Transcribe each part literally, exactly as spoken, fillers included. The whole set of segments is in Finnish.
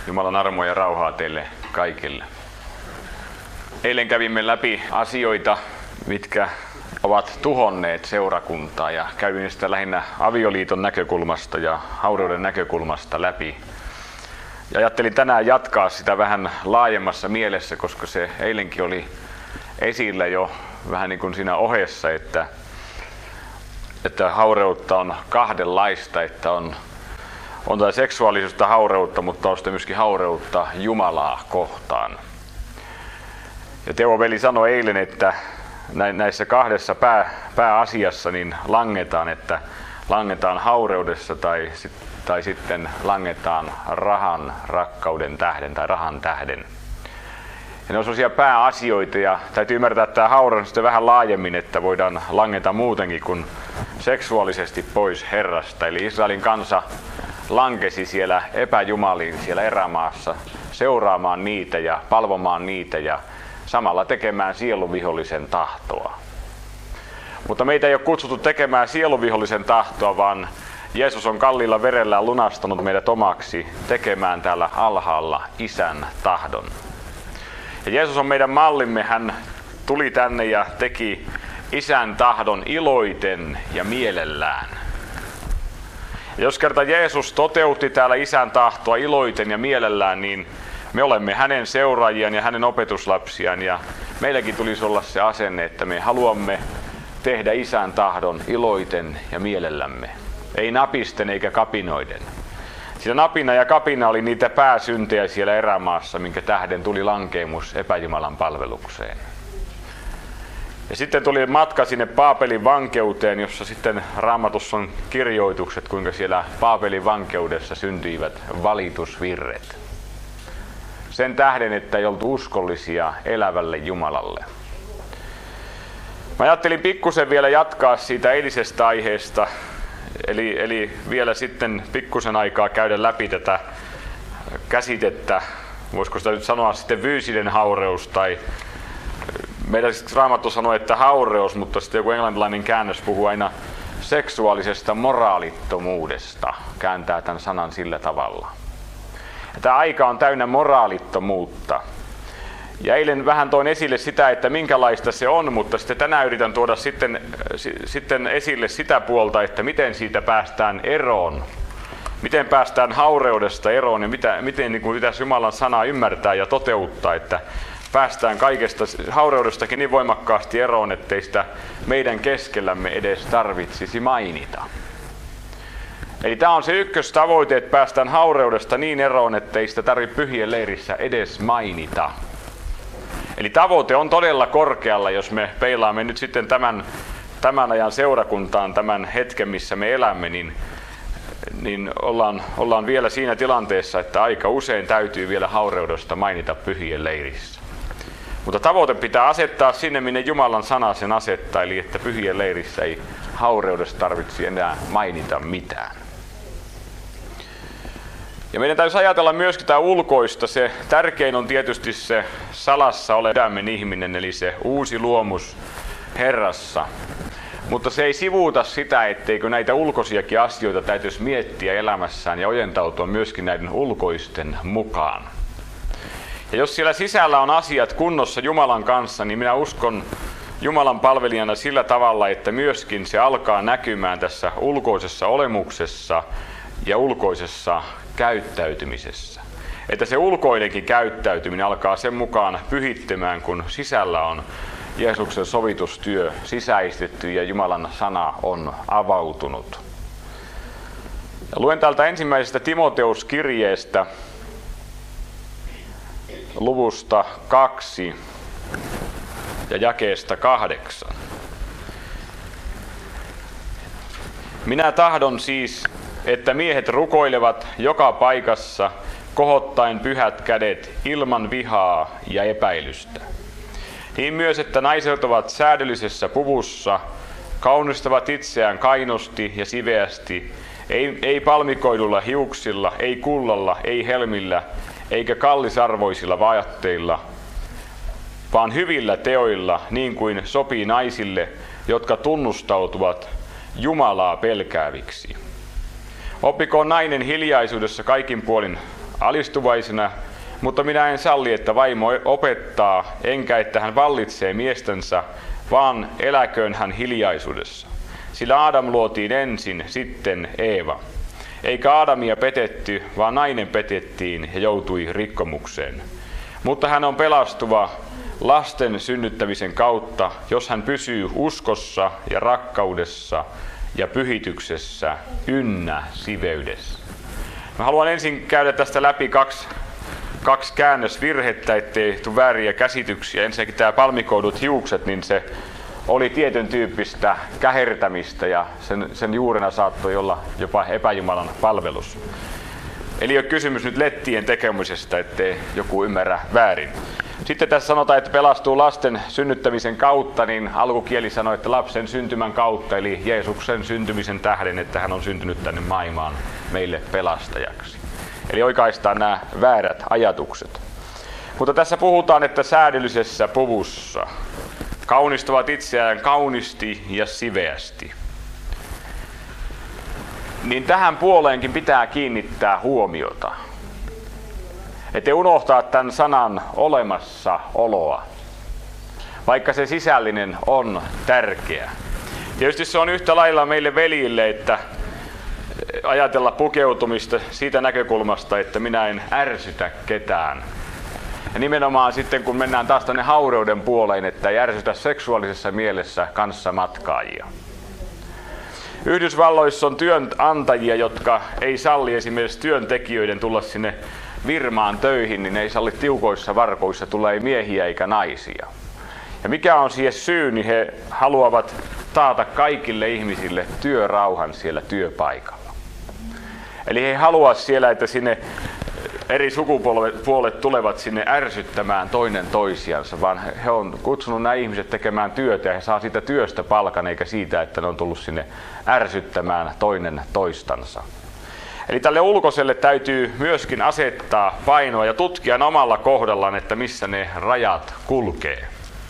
Jumalan armoa ja rauhaa teille kaikille. Eilen kävimme läpi asioita, mitkä ovat tuhonneet seurakuntaa, ja kävimme sitä lähinnä avioliiton näkökulmasta ja haurauden näkökulmasta läpi. Ja ajattelin tänään jatkaa sitä vähän laajemmassa mielessä, koska se eilenkin oli esillä jo vähän niin kuin siinä ohessa, että, että haureutta on kahdenlaista, että on On tämä seksuaalisuutta haureutta, mutta on sitten myöskin haureutta Jumalaa kohtaan. Ja Teo veli sanoi eilen, että näissä kahdessa pää, pääasiassa niin langetaan, että langetaan haureudessa tai, tai sitten langetaan rahan, rakkauden tähden tai rahan tähden. Ja ne on sellaisia pääasioita, ja täytyy ymmärtää tämä haureus sitten vähän laajemmin, että voidaan langeta muutenkin kuin seksuaalisesti pois Herrasta. Eli Israelin kansa lankesi siellä epäjumaliin siellä erämaassa seuraamaan niitä ja palvomaan niitä ja samalla tekemään sieluvihollisen tahtoa. Mutta meitä ei ole kutsuttu tekemään sieluvihollisen tahtoa, vaan Jeesus on kalliilla verellään lunastanut meidät omaksi tekemään täällä alhaalla Isän tahdon. Ja Jeesus on meidän mallimme, hän tuli tänne ja teki Isän tahdon iloiten ja mielellään. Ja jos kerta Jeesus toteutti täällä Isän tahtoa iloiten ja mielellään, niin me olemme hänen seuraajiaan ja hänen opetuslapsiaan, ja meilläkin tulisi olla se asenne, että me haluamme tehdä Isän tahdon iloiten ja mielellämme. Ei napisten eikä kapinoiden. Sillä napina ja kapina oli niitä pääsyntejä siellä erämaassa, minkä tähden tuli lankeemus epäjumalan palvelukseen. Ja sitten tuli matka sinne Paapelin vankeuteen, jossa sitten Raamatussa on kirjoitukset, kuinka siellä Paapelin vankeudessa syntyivät valitusvirret. Sen tähden, että ei oltu uskollisia elävälle Jumalalle. Mä ajattelin pikkusen vielä jatkaa siitä eilisestä aiheesta, eli, eli vielä sitten pikkusen aikaa käydä läpi tätä käsitettä, voisiko sitä nyt sanoa sitten fyysinen haureus tai meidän Raamattu sanoo, että haureus, mutta sitten joku englantilainen käännös puhuu aina seksuaalisesta moraalittomuudesta, kääntää tämän sanan sillä tavalla. Ja tämä aika on täynnä moraalittomuutta. Ja eilen vähän toin esille sitä, että minkälaista se on, mutta sitten tänään yritän tuoda sitten, sitten esille sitä puolta, että miten siitä päästään eroon. Miten päästään haureudesta eroon ja mitä, miten niin kuin pitäisi Jumalan sanaa ymmärtää ja toteuttaa, että päästään kaikesta haureudestakin niin voimakkaasti eroon, ettei sitä meidän keskellämme edes tarvitsisi mainita. Eli tämä on se ykköstavoite, että päästään haureudesta niin eroon, ettei sitä tarvitse pyhien leirissä edes mainita. Eli tavoite on todella korkealla, jos me peilaamme nyt sitten tämän, tämän ajan seurakuntaan, tämän hetken, missä me elämme, niin, niin ollaan, ollaan vielä siinä tilanteessa, että aika usein täytyy vielä haureudesta mainita pyhien leirissä. Mutta tavoite pitää asettaa sinne, minne Jumalan sana sen asettaa, eli että pyhien leirissä ei haureudesta tarvitse enää mainita mitään. Ja meidän täytyy ajatella myöskin tämä ulkoista. Se tärkein on tietysti se salassa oleva sydämen ihminen, eli se uusi luomus Herrassa. Mutta se ei sivuuta sitä, etteikö näitä ulkoisiakin asioita täytyisi miettiä elämässään ja ojentautua myöskin näiden ulkoisten mukaan. Ja jos siellä sisällä on asiat kunnossa Jumalan kanssa, niin minä uskon Jumalan palvelijana sillä tavalla, että myöskin se alkaa näkymään tässä ulkoisessa olemuksessa ja ulkoisessa käyttäytymisessä. Että se ulkoinenkin käyttäytyminen alkaa sen mukaan pyhittymään, kun sisällä on Jeesuksen sovitustyö sisäistetty ja Jumalan sana on avautunut. Ja luen täältä ensimmäisestä Timoteus-kirjeestä luvusta kaksi ja jakeesta kahdeksan. Minä tahdon siis, että miehet rukoilevat joka paikassa, kohottaen pyhät kädet ilman vihaa ja epäilystä. Niin myös, että naiset ovat säädöllisessä puvussa, kaunistavat itseään kainosti ja siveästi, ei, ei palmikoidulla hiuksilla, ei kullalla, ei helmillä, eikä kallisarvoisilla vaatteilla, vaan hyvillä teoilla, niin kuin sopii naisille, jotka tunnustautuvat Jumalaa pelkääviksi. Oppikoon nainen hiljaisuudessa kaikin puolin alistuvaisena, mutta minä en salli, että vaimo opettaa, enkä että hän vallitsee miestänsä, vaan eläköön hän hiljaisuudessa. Sillä Aadam luotiin ensin, sitten Eeva. Eikä Aadamia petetty, vaan nainen petettiin ja joutui rikkomukseen. Mutta hän on pelastuva lasten synnyttämisen kautta, jos hän pysyy uskossa ja rakkaudessa ja pyhityksessä ynnä siveydessä. Mä haluan ensin käydä tästä läpi kaksi, kaksi käännösvirhettä, ettei tule vääriä käsityksiä. Ensinnäkin tämä palmikoudut hiukset, niin se oli tietyn tyyppistä kähertämistä ja sen, sen juurena saattoi olla jopa epäjumalan palvelus. Eli ei ole kysymys nyt lettien tekemisestä, ettei joku ymmärrä väärin. Sitten tässä sanotaan, että pelastuu lasten synnyttämisen kautta, niin alkukieli sanoi, että lapsen syntymän kautta, eli Jeesuksen syntymisen tähden, että hän on syntynyt tänne maailmaan meille pelastajaksi. Eli oikaistaan nämä väärät ajatukset. Mutta tässä puhutaan, että säädöllisessä puvussa kaunistavat itseään kaunisti ja siveästi. Niin tähän puoleenkin pitää kiinnittää huomiota. Ettei unohtaa tämän sanan olemassaoloa, vaikka se sisällinen on tärkeä. Tietysti se on yhtä lailla meille veljille, että ajatella pukeutumista siitä näkökulmasta, että minä en ärsytä ketään. Ja nimenomaan sitten kun mennään taas tänne haureuden puoleen, että ei ärsytä seksuaalisessa mielessä kanssamatkaajia. Yhdysvalloissa on työnantajia, jotka ei salli esimerkiksi työntekijöiden tulla sinne firmaan töihin, niin ei salli tiukoissa varkoissa tulla ei miehiä eikä naisia. Ja mikä on siihen syy, niin he haluavat taata kaikille ihmisille työrauhan siellä työpaikalla. Eli he haluavat siellä, että sinne eri sukupuolet tulevat sinne ärsyttämään toinen toisiansa, vaan he on kutsunut nämä ihmiset tekemään työtä ja he saa siitä työstä palkan, eikä siitä, että ne on tullut sinne ärsyttämään toinen toistansa. Eli tälle ulkoiselle täytyy myöskin asettaa painoa ja tutkia omalla kohdallaan, että missä ne rajat kulkee.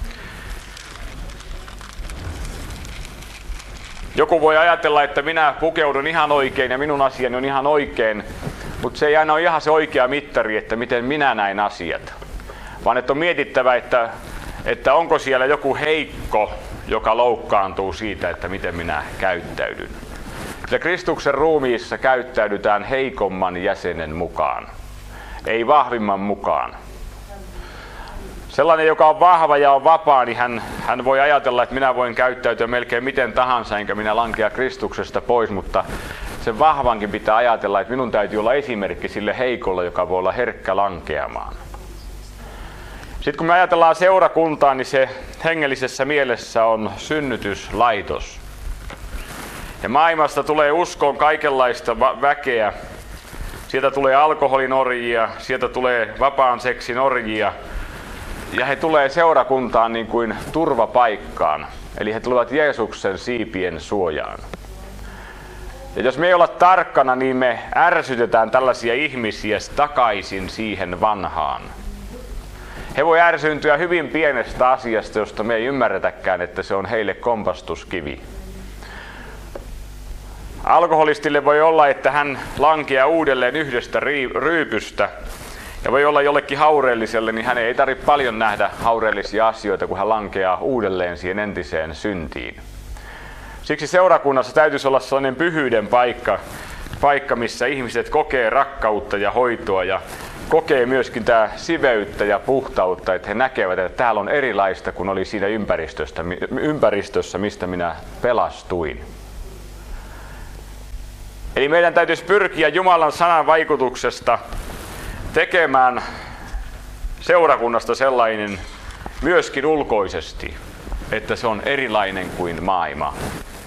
Joku voi ajatella, että minä pukeudun ihan oikein ja minun asiani on ihan oikein, mutta se ei aina ole ihan se oikea mittari, että miten minä näin asiat. Vaan että on mietittävä, että, että onko siellä joku heikko, joka loukkaantuu siitä, että miten minä käyttäydyn. Ja Kristuksen ruumiissa käyttäydytään heikomman jäsenen mukaan, ei vahvimman mukaan. Sellainen, joka on vahva ja on vapaa, niin hän, hän voi ajatella, että minä voin käyttäytyä melkein miten tahansa, enkä minä lankea Kristuksesta pois, mutta sen vahvankin pitää ajatella, että minun täytyy olla esimerkki sille heikolle, joka voi olla herkkä lankeamaan. Sitten kun me ajatellaan seurakuntaa, niin se hengellisessä mielessä on synnytyslaitos. Ja maailmasta tulee uskoon kaikenlaista väkeä. Sieltä tulee alkoholinorjia, sieltä tulee vapaan seksin orjia. Ja he tulee seurakuntaan niin kuin turvapaikkaan. Eli he tulevat Jeesuksen siipien suojaan. Ja jos me ei olla tarkkana, niin me ärsytetään tällaisia ihmisiä takaisin siihen vanhaan. He voi ärsyyntyä hyvin pienestä asiasta, josta me ei ymmärretäkään, että se on heille kompastuskivi. Alkoholistille voi olla, että hän lankeaa uudelleen yhdestä ryypystä. Ja voi olla jollekin haureelliselle, niin hän ei tarvitse paljon nähdä haureellisia asioita, kun hän lankeaa uudelleen siihen entiseen syntiin. Siksi seurakunnassa täytyisi olla sellainen pyhyyden paikka, paikka, missä ihmiset kokee rakkautta ja hoitoa ja kokee myöskin tämä siveyttä ja puhtautta, että he näkevät, että täällä on erilaista kuin oli siinä ympäristössä, mistä minä pelastuin. Eli meidän täytyisi pyrkiä Jumalan sanan vaikutuksesta tekemään seurakunnasta sellainen myöskin ulkoisesti, että se on erilainen kuin maailma.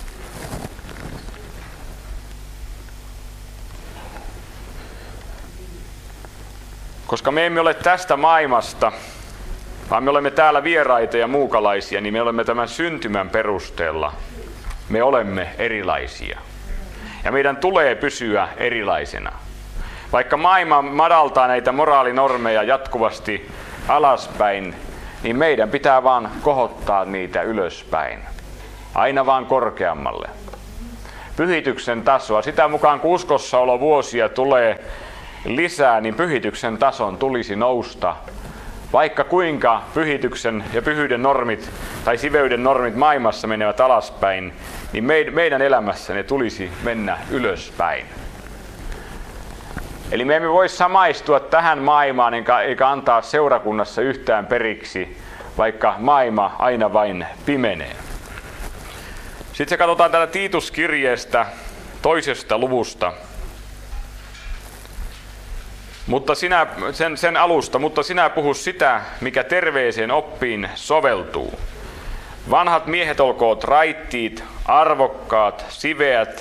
Koska me emme ole tästä maailmasta, vaan me olemme täällä vieraita ja muukalaisia, niin me olemme tämän syntymän perusteella. Me olemme erilaisia. Ja meidän tulee pysyä erilaisena. Vaikka maailma madaltaa näitä moraalinormeja jatkuvasti alaspäin, niin meidän pitää vaan kohottaa niitä ylöspäin. Aina vaan korkeammalle. Pyhityksen tasoa. Sitä mukaan kun uskossaolo vuosia tulee, lisää, niin pyhityksen tason tulisi nousta. Vaikka kuinka pyhityksen ja pyhyyden normit tai siveyden normit maailmassa menevät alaspäin, niin meidän elämässä ne tulisi mennä ylöspäin. Eli me emme voi samaistua tähän maailmaan eikä antaa seurakunnassa yhtään periksi, vaikka maailma aina vain pimenee. Sitten se katsotaan täällä Tiituskirjeestä toisesta luvusta. Mutta sinä, sen, sen alusta, mutta sinä puhu sitä, mikä terveeseen oppiin soveltuu. Vanhat miehet olkoot raittiit, arvokkaat, siveät,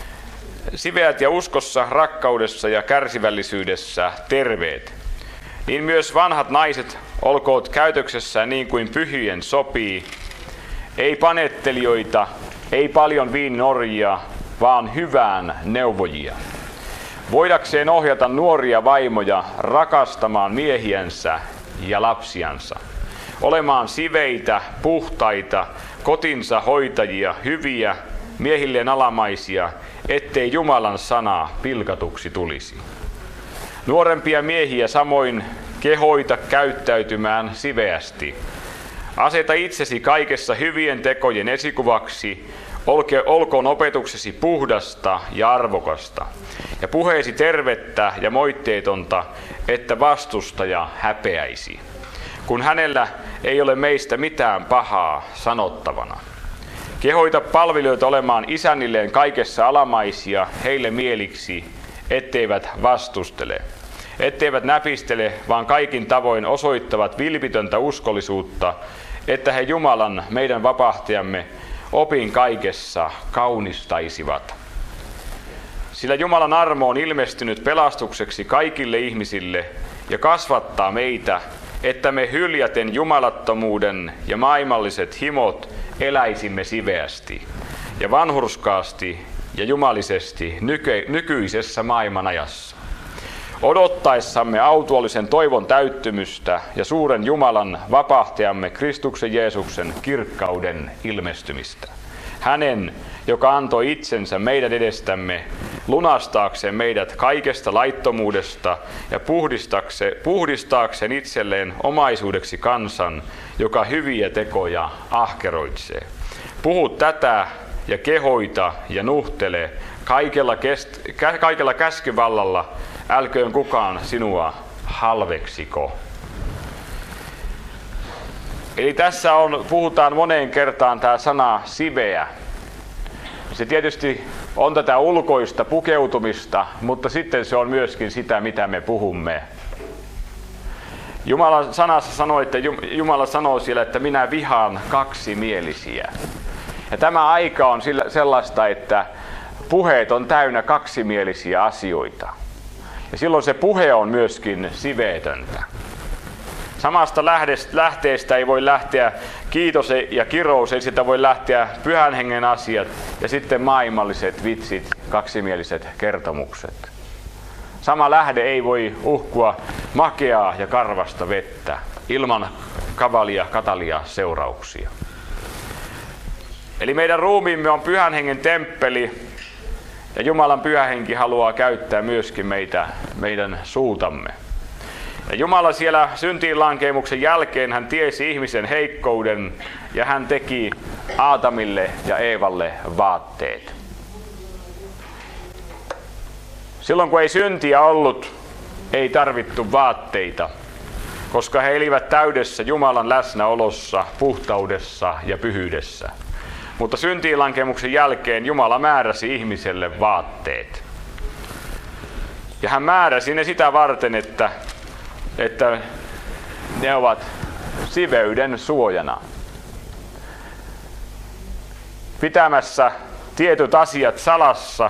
siveät ja uskossa, rakkaudessa ja kärsivällisyydessä terveet. Niin myös vanhat naiset olkoot käytöksessään niin kuin pyhien sopii, ei panettelijoita, ei paljon viininorjia, vaan hyvään neuvojia. Voidakseen ohjata nuoria vaimoja rakastamaan miehiänsä ja lapsiansa, olemaan siveitä, puhtaita, kotinsa hoitajia, hyviä, miehilleen alamaisia, ettei Jumalan sana pilkatuksi tulisi. Nuorempia miehiä samoin kehoita käyttäytymään siveästi. Aseta itsesi kaikessa hyvien tekojen esikuvaksi, olkoon opetuksesi puhdasta ja arvokasta, ja puheesi tervettä ja moitteetonta, että vastustaja häpeäisi, kun hänellä ei ole meistä mitään pahaa sanottavana. Kehoita palvelijoita olemaan isännilleen kaikessa alamaisia heille mieliksi, etteivät vastustele, etteivät näpistele, vaan kaikin tavoin osoittavat vilpitöntä uskollisuutta, että he Jumalan, meidän vapahtajamme, opin kaikessa kaunistaisivat. Sillä Jumalan armo on ilmestynyt pelastukseksi kaikille ihmisille ja kasvattaa meitä, että me hyljäten jumalattomuuden ja maailmalliset himot eläisimme siveästi ja vanhurskaasti ja jumalisesti nyky- nykyisessä maailmanajassa. Odottaessamme autuallisen toivon täyttymystä ja suuren Jumalan vapahtajamme Kristuksen Jeesuksen kirkkauden ilmestymistä. Hänen, joka antoi itsensä meidän edestämme lunastaakseen meidät kaikesta laittomuudesta ja puhdistaakseen itselleen omaisuudeksi kansan, joka hyviä tekoja ahkeroitsee. Puhu tätä ja kehoita ja nuhtele kaikella, kest, kaikella käskyvallalla, älköön kukaan sinua halveksiko. Eli tässä on, puhutaan moneen kertaan tämä sana siveä. Se tietysti on tätä ulkoista pukeutumista, mutta sitten se on myöskin sitä, mitä me puhumme. Jumalan sanassa sanoo, että Jumala sanoo siellä, että minä vihaan kaksimielisiä. Ja tämä aika on sellaista, että puheet on täynnä kaksimielisiä asioita. Ja silloin se puhe on myöskin siveetöntä. Samasta lähteestä ei voi lähteä kiitos ja kirous, ei sitä voi lähteä pyhän hengen asiat ja sitten maailmalliset vitsit, kaksimieliset kertomukset. Sama lähde ei voi uhkua makeaa ja karvasta vettä ilman kavalia katalia seurauksia. Eli meidän ruumiimme on pyhän hengen temppeli ja Jumalan pyhä henki haluaa käyttää myöskin meitä, meidän suutamme. Ja Jumala siellä syntiinlankeemuksen jälkeen hän tiesi ihmisen heikkouden ja hän teki Aatamille ja Eevalle vaatteet. Silloin kun ei syntiä ollut, ei tarvittu vaatteita, koska he elivät täydessä Jumalan läsnäolossa, puhtaudessa ja pyhyydessä. Mutta syntiinlankemuksen jälkeen Jumala määräsi ihmiselle vaatteet. Ja hän määräsi ne sitä varten, että, että ne ovat siveyden suojana. Pitämässä tietyt asiat salassa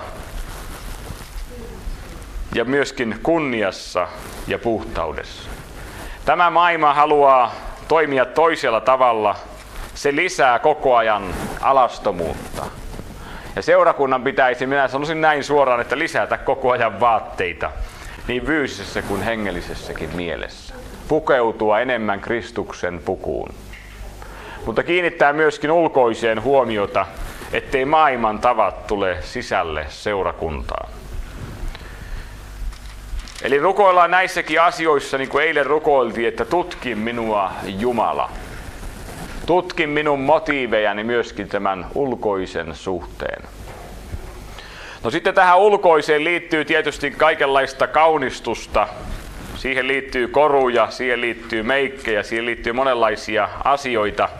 ja myöskin kunniassa ja puhtaudessa. Tämä maailma haluaa toimia toisella tavalla. Se lisää koko ajan alastomuutta. Ja seurakunnan pitäisi, minä sanoisin näin suoraan, että lisätä koko ajan vaatteita, niin fyysisessä kuin hengellisessäkin mielessä. Pukeutua enemmän Kristuksen pukuun. Mutta kiinnittää myöskin ulkoiseen huomiota, ettei maailman tavat tule sisälle seurakuntaan. Eli rukoillaan näissäkin asioissa, niin kuin eilen rukoiltiin, että tutki minua Jumala. Tutki minun motiivejani myöskin tämän ulkoisen suhteen. No sitten tähän ulkoiseen liittyy tietysti kaikenlaista kaunistusta. Siihen liittyy koruja, siihen liittyy meikkejä, siihen liittyy monenlaisia asioita.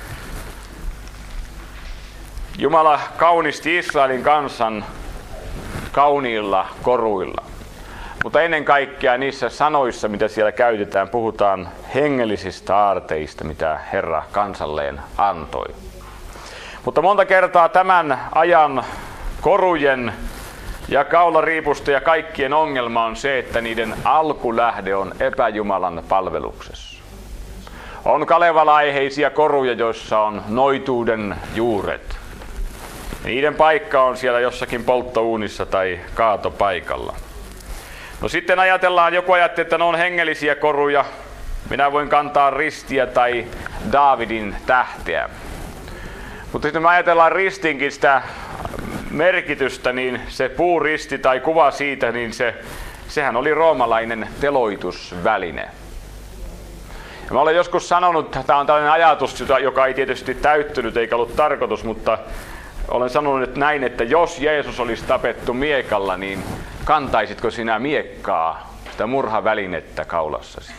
Jumala kaunisti Israelin kansan kauniilla koruilla. Mutta ennen kaikkea niissä sanoissa, mitä siellä käytetään, puhutaan hengellisistä aarteista, mitä Herra kansalleen antoi. Mutta monta kertaa tämän ajan korujen ja kaulariipusta ja kaikkien ongelma on se, että niiden alkulähde on epäjumalan palveluksessa. On Kalevala-aiheisia koruja, joissa on noituuden juuret. Niiden paikka on siellä jossakin polttouunissa tai kaatopaikalla. No sitten ajatellaan, joku ajattelee, että ne on hengellisiä koruja. Minä voin kantaa ristiä tai Daavidin tähteä. Mutta sitten me ajatellaan ristinkin sitä merkitystä, niin se puuristi tai kuva siitä, niin se, sehän oli roomalainen teloitusväline. Ja mä olen joskus sanonut, että tämä on tällainen ajatus, joka ei tietysti täyttynyt eikä ollut tarkoitus, mutta olen sanonut että näin, että jos Jeesus olisi tapettu miekalla, niin kantaisitko sinä miekkaa, sitä murhavälinettä kaulassasi?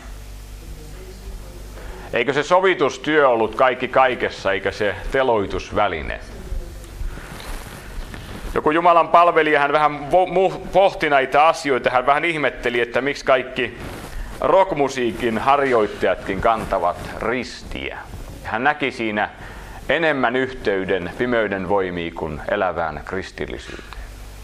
Eikö se sovitustyö ollut kaikki kaikessa, eikä se teloitusväline? Joku Jumalan palvelija, hän vähän pohti näitä asioita, hän vähän ihmetteli, että miksi kaikki rockmusiikin harjoittajatkin kantavat ristiä. Hän näki siinä enemmän yhteyden pimeyden voimiin kuin elävään kristillisyyteen.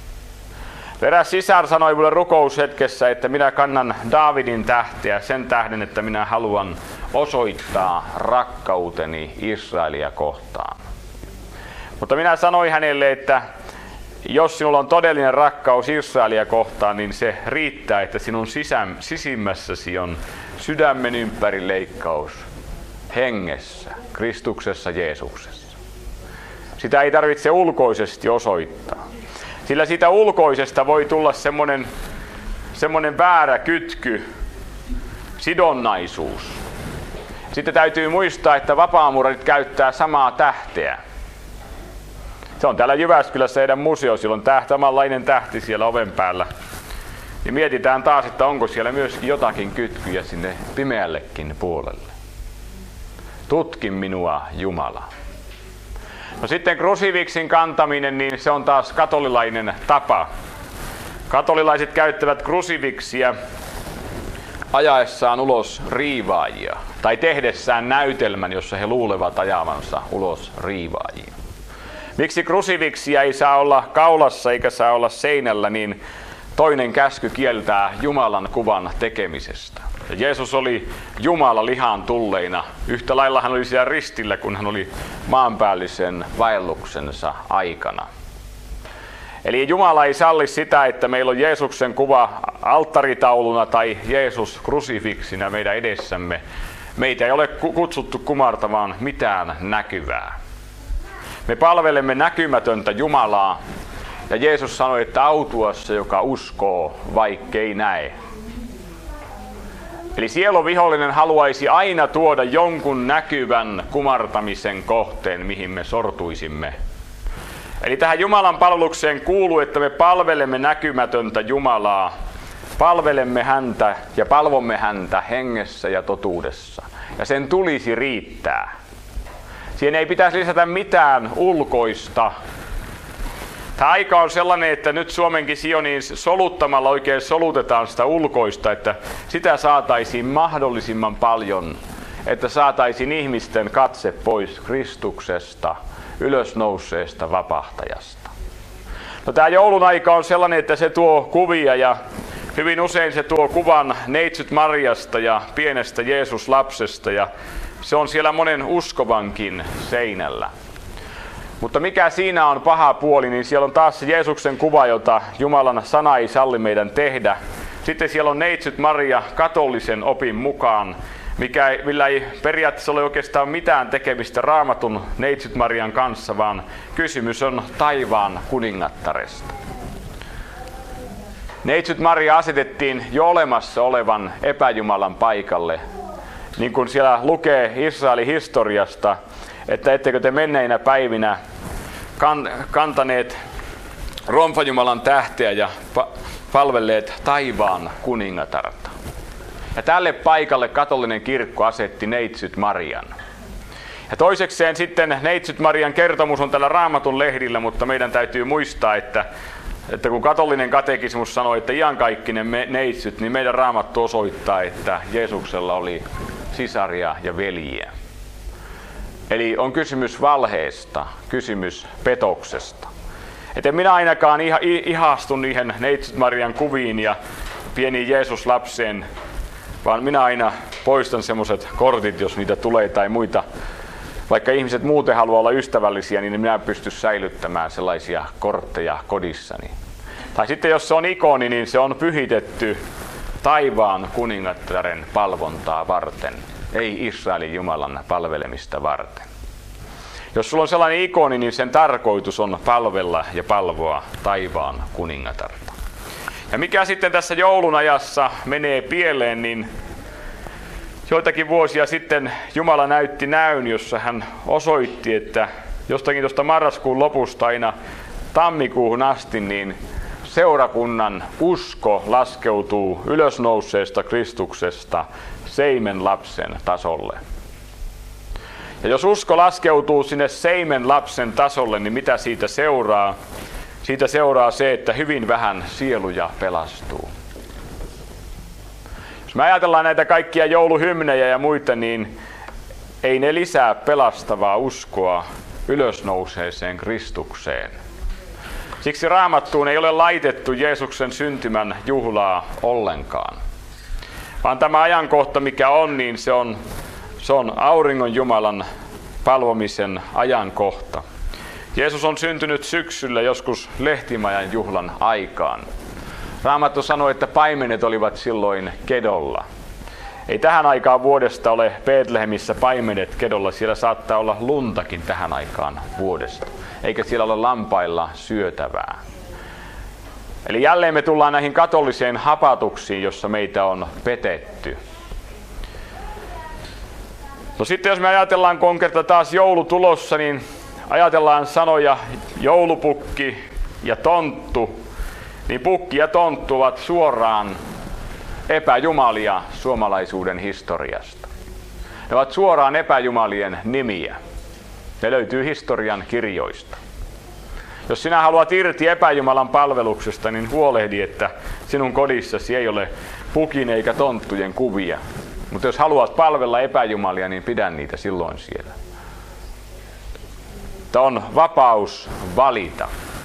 Eräs sisar sanoi minulle rukoushetkessä, että minä kannan Daavidin tähteä sen tähden, että minä haluan osoittaa rakkauteni Israelia kohtaan. Mutta minä sanoin hänelle, että jos sinulla on todellinen rakkaus Israelia kohtaan, niin se riittää, että sinun sisä- sisimmässäsi on sydämen ympäri leikkaus hengessä, Kristuksessa Jeesuksessa. Sitä ei tarvitse ulkoisesti osoittaa. Sillä siitä ulkoisesta voi tulla semmoinen, semmoinen väärä kytky, sidonnaisuus. Sitten täytyy muistaa, että vapaamuurit käyttää samaa tähteä. Se on täällä Jyväskylässä heidän museo, sillä on tähti, samanlainen tähti siellä oven päällä. Ja mietitään taas, että onko siellä myöskin jotakin kytkyjä sinne pimeällekin puolelle. Tutki minua, Jumala. No sitten krusifiksin kantaminen, niin se on taas katolilainen tapa. Katolilaiset käyttävät krusifiksiä ajaessaan ulos riivaajia tai tehdessään näytelmän, jossa he luulevat ajavansa ulos riivaajia. Miksi krusifiksiä ei saa olla kaulassa eikä saa olla seinällä, niin toinen käsky kieltää Jumalan kuvan tekemisestä. Ja Jeesus oli Jumala lihaan tulleina. Yhtä lailla hän oli siellä ristillä, kun hän oli maanpäällisen vaelluksensa aikana. Eli Jumala ei salli sitä, että meillä on Jeesuksen kuva alttaritauluna tai Jeesus krusifiksinä meidän edessämme. Meitä ei ole kutsuttu kumartamaan mitään näkyvää. Me palvelemme näkymätöntä Jumalaa. Ja Jeesus sanoi, että autuassa, joka uskoo, vaikkei näe. Eli sielun vihollinen haluaisi aina tuoda jonkun näkyvän kumartamisen kohteen, mihin me sortuisimme. Eli tähän Jumalan palvelukseen kuuluu, että me palvelemme näkymätöntä Jumalaa. Palvelemme häntä ja palvomme häntä hengessä ja totuudessa. Ja sen tulisi riittää. Siihen ei pitäisi lisätä mitään ulkoista. Tämä aika on sellainen, että nyt Suomenkin Sioniin soluttamalla oikein solutetaan sitä ulkoista, että sitä saataisiin mahdollisimman paljon, että saataisiin ihmisten katse pois Kristuksesta, ylösnouseesta vapahtajasta. No, tämä joulun aika on sellainen, että se tuo kuvia ja hyvin usein se tuo kuvan neitsyt Mariasta ja pienestä Jeesus-lapsesta ja se on siellä monen uskovankin seinällä. Mutta mikä siinä on paha puoli, niin siellä on taas se Jeesuksen kuva, jota Jumalan sana ei salli meidän tehdä. Sitten siellä on neitsyt Maria katolisen opin mukaan, mikä, millä ei periaatteessa ole oikeastaan mitään tekemistä Raamatun neitsyt Marian kanssa, vaan kysymys on taivaan kuningattaresta. Neitsyt Maria asetettiin jo olemassa olevan epäjumalan paikalle. Niin kuin siellä lukee Israelin historiasta, että ettekö te menneinä päivinä kantaneet Romfa-jumalan tähteä ja palvelleet taivaan kuningatarta. Ja tälle paikalle katolinen kirkko asetti Neitsyt Marian. Ja toisekseen sitten Neitsyt Marian kertomus on tällä Raamatun lehdillä, mutta meidän täytyy muistaa, että, että kun katolinen katekismus sanoi, että iankaikkinen me, neitsyt, niin meidän Raamattu osoittaa, että Jeesuksella oli sisaria ja veljiä. Eli on kysymys valheesta, kysymys petoksesta. Et en minä ainakaan iha, ihastu niihin Neitsyt Marian kuviin ja pieniin Jeesus-lapseen, vaan minä aina poistan semmoiset kortit, jos niitä tulee tai muita. Vaikka ihmiset muuten haluaa olla ystävällisiä, niin minä pystyn säilyttämään sellaisia kortteja kodissani. Tai sitten jos se on ikoni, niin se on pyhitetty taivaan kuningattaren palvontaa varten, ei Israelin Jumalan palvelemista varten. Jos sulla on sellainen ikoni, niin sen tarkoitus on palvella ja palvoa taivaan kuningatarta. Ja mikä sitten tässä joulun ajassa menee pieleen, niin joitakin vuosia sitten Jumala näytti näyn, jossa hän osoitti, että jostakin tuosta marraskuun lopusta aina tammikuuhun asti, niin seurakunnan usko laskeutuu ylösnouseesta Kristuksesta seimen lapsen tasolle. Ja jos usko laskeutuu sinne seimen lapsen tasolle, niin mitä siitä seuraa? Siitä seuraa se, että hyvin vähän sieluja pelastuu. Jos me ajatellaan näitä kaikkia jouluhymnejä ja muita, niin ei ne lisää pelastavaa uskoa ylösnouseeseen Kristukseen. Siksi Raamattuun ei ole laitettu Jeesuksen syntymän juhlaa ollenkaan. Vaan tämä ajankohta, mikä on, niin se on, se on auringon Jumalan palvomisen ajankohta. Jeesus on syntynyt syksyllä joskus lehtimajan juhlan aikaan. Raamattu sanoi, että paimenet olivat silloin kedolla. Ei tähän aikaan vuodesta ole Betlehemissä paimenet kedolla, siellä saattaa olla luntakin tähän aikaan vuodesta. Eikä siellä ole lampailla syötävää. Eli jälleen me tullaan näihin katoliseen hapatuksiin, jossa meitä on petetty. No sitten jos me ajatellaan, kun on kerta taas joulu tulossa, niin ajatellaan sanoja joulupukki ja tonttu, niin pukki ja tonttu ovat suoraan epäjumalia suomalaisuuden historiasta. Ne ovat suoraan epäjumalien nimiä. Ne löytyy historian kirjoista. Jos sinä haluat irti epäjumalan palveluksesta, niin huolehdi, että sinun kodissasi ei ole pukin eikä tonttujen kuvia. Mutta jos haluat palvella epäjumalia, niin pidä niitä silloin siellä. Tämä on vapaus valita.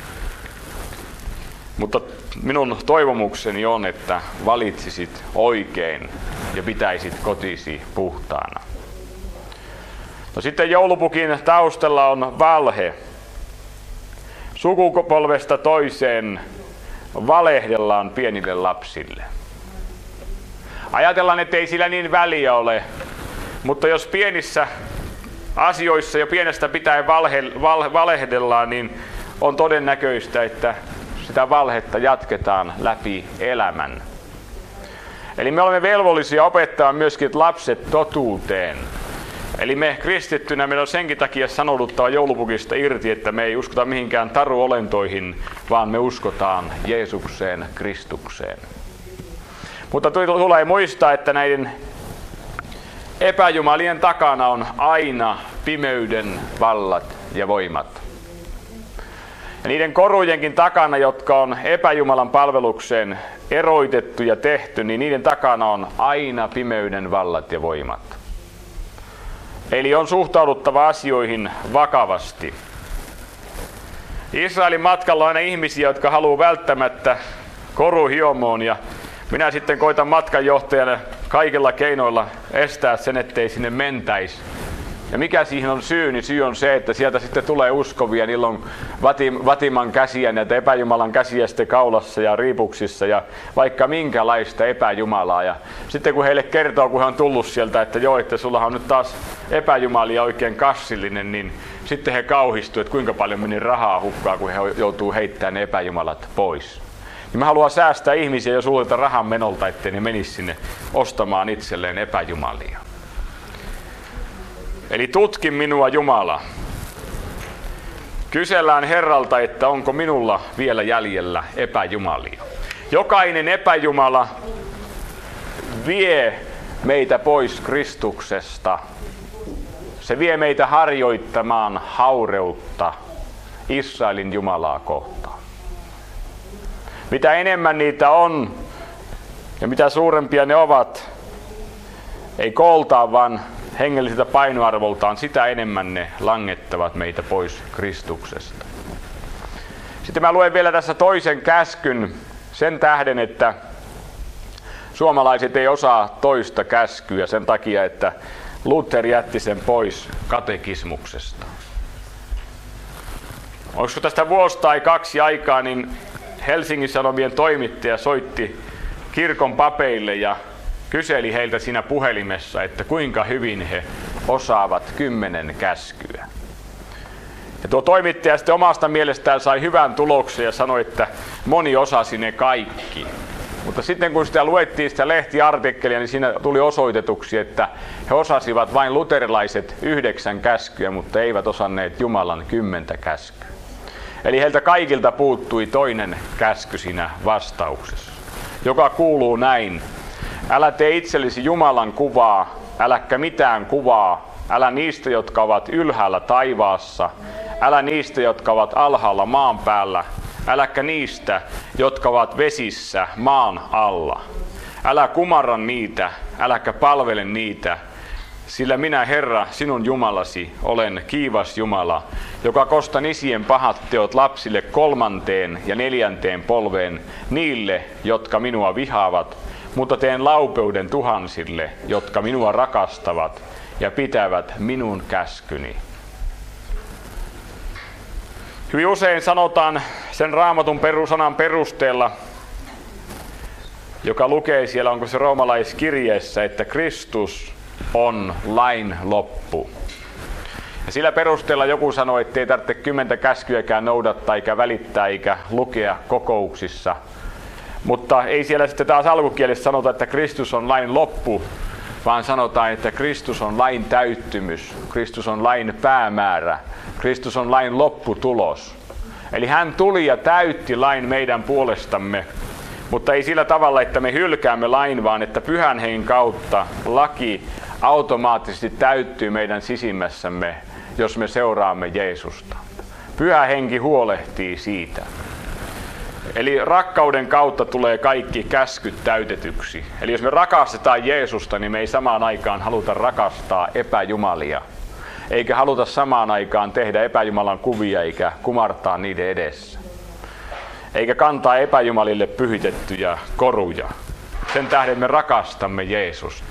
Mutta minun toivomukseni on, että valitsisit oikein ja pitäisit kotisi puhtaana. No sitten joulupukin taustalla on valhe. Sukupolvesta toiseen valehdellaan pienille lapsille. Ajatellaan, että ei sillä niin väliä ole, mutta jos pienissä asioissa jo pienestä pitäen valhe, val, valehdellaan, niin on todennäköistä, että sitä valhetta jatketaan läpi elämän. Eli me olemme velvollisia opettaa myöskin lapset totuuteen. Eli me kristittynä meillä on senkin takia sanouduttava joulupukista irti, että me ei uskota mihinkään taruolentoihin, vaan me uskotaan Jeesukseen, Kristukseen. Mutta tulee muistaa, että näiden epäjumalien takana on aina pimeyden vallat ja voimat. Ja niiden korujenkin takana, jotka on epäjumalan palvelukseen eroitettu ja tehty, niin niiden takana on aina pimeyden vallat ja voimat. Eli on suhtauduttava asioihin vakavasti. Israelin matkalla on aina ihmisiä, jotka haluaa välttämättä koruhiomoon, ja minä sitten koitan matkanjohtajana kaikilla keinoilla estää sen, ettei sinne mentäisi. Ja mikä siihen on syy, niin syy on se, että sieltä sitten tulee uskovia, niillä on vatiman käsiä, näitä epäjumalan käsiä sitten kaulassa ja riipuksissa ja vaikka minkälaista epäjumalaa. Ja sitten kun heille kertoo, kun he on tullut sieltä, että joo, että sullahan on nyt taas epäjumalia oikein kassillinen, niin sitten he kauhistuvat, että kuinka paljon meni rahaa hukkaa, kun he joutuu heittämään ne epäjumalat pois. Ja mä haluan säästää ihmisiä jo sulta rahan menolta, ettei ne menisi sinne ostamaan itselleen epäjumalia. Eli tutki minua, Jumala. Kysellään Herralta, että onko minulla vielä jäljellä epäjumalia. Jokainen epäjumala vie meitä pois Kristuksesta. Se vie meitä harjoittamaan haureutta Israelin Jumalaa kohtaan. Mitä enemmän niitä on ja mitä suurempia ne ovat, ei kooltaan vaan hengelliseltä painoarvoltaan, sitä enemmän ne langettavat meitä pois Kristuksesta. Sitten mä luen vielä tässä toisen käskyn sen tähden, että suomalaiset ei osaa toista käskyä sen takia, että Luther jätti sen pois katekismuksesta. Olisiko tästä vuosi tai kaksi aikaa, niin Helsingin Sanomien toimittaja soitti kirkon papeille ja kyseli heiltä siinä puhelimessa, että kuinka hyvin he osaavat kymmenen käskyä. Ja tuo toimittaja sitten omasta mielestään sai hyvän tuloksen ja sanoi, että moni osasi ne kaikki. Mutta sitten kun sitä luettiin sitä lehtiartikkelia, niin siinä tuli osoitetuksi, että he osasivat vain luterilaiset yhdeksän käskyä, mutta eivät osanneet Jumalan kymmentä käskyä. Eli heiltä kaikilta puuttui toinen käsky siinä vastauksessa, joka kuuluu näin. Älä tee itsellesi Jumalan kuvaa, äläkä mitään kuvaa, älä niistä, jotka ovat ylhäällä taivaassa, älä niistä, jotka ovat alhaalla maan päällä, äläkä niistä, jotka ovat vesissä maan alla. Älä kumarra niitä, äläkä palvele niitä, sillä minä, Herra, sinun Jumalasi, olen kiivas Jumala, joka kostan isien pahat teot lapsille kolmanteen ja neljänteen polveen niille, jotka minua vihaavat, mutta teen laupeuden tuhansille, jotka minua rakastavat ja pitävät minun käskyni. Hyvin usein sanotaan sen Raamatun perusanan perusteella, joka lukee siellä, onko se roomalaiskirjeessä, että Kristus on lain loppu. Ja sillä perusteella joku sanoi, että ei tarvitse kymmentä käskyäkään noudattaa eikä välittää eikä lukea kokouksissa. Mutta ei siellä sitten taas alkukielessä sanota, että Kristus on lain loppu, vaan sanotaan, että Kristus on lain täyttymys, Kristus on lain päämäärä, Kristus on lain lopputulos. Eli hän tuli ja täytti lain meidän puolestamme, mutta ei sillä tavalla, että me hylkäämme lain, vaan että Pyhän Hengen kautta laki automaattisesti täyttyy meidän sisimmässämme, jos me seuraamme Jeesusta. Pyhä Henki huolehtii siitä. Eli rakkauden kautta tulee kaikki käskyt täytetyksi. Eli jos me rakastetaan Jeesusta, niin me ei samaan aikaan haluta rakastaa epäjumalia. Eikä haluta samaan aikaan tehdä epäjumalan kuvia eikä kumartaa niiden edessä. Eikä kantaa epäjumalille pyhitettyjä koruja. Sen tähden me rakastamme Jeesusta.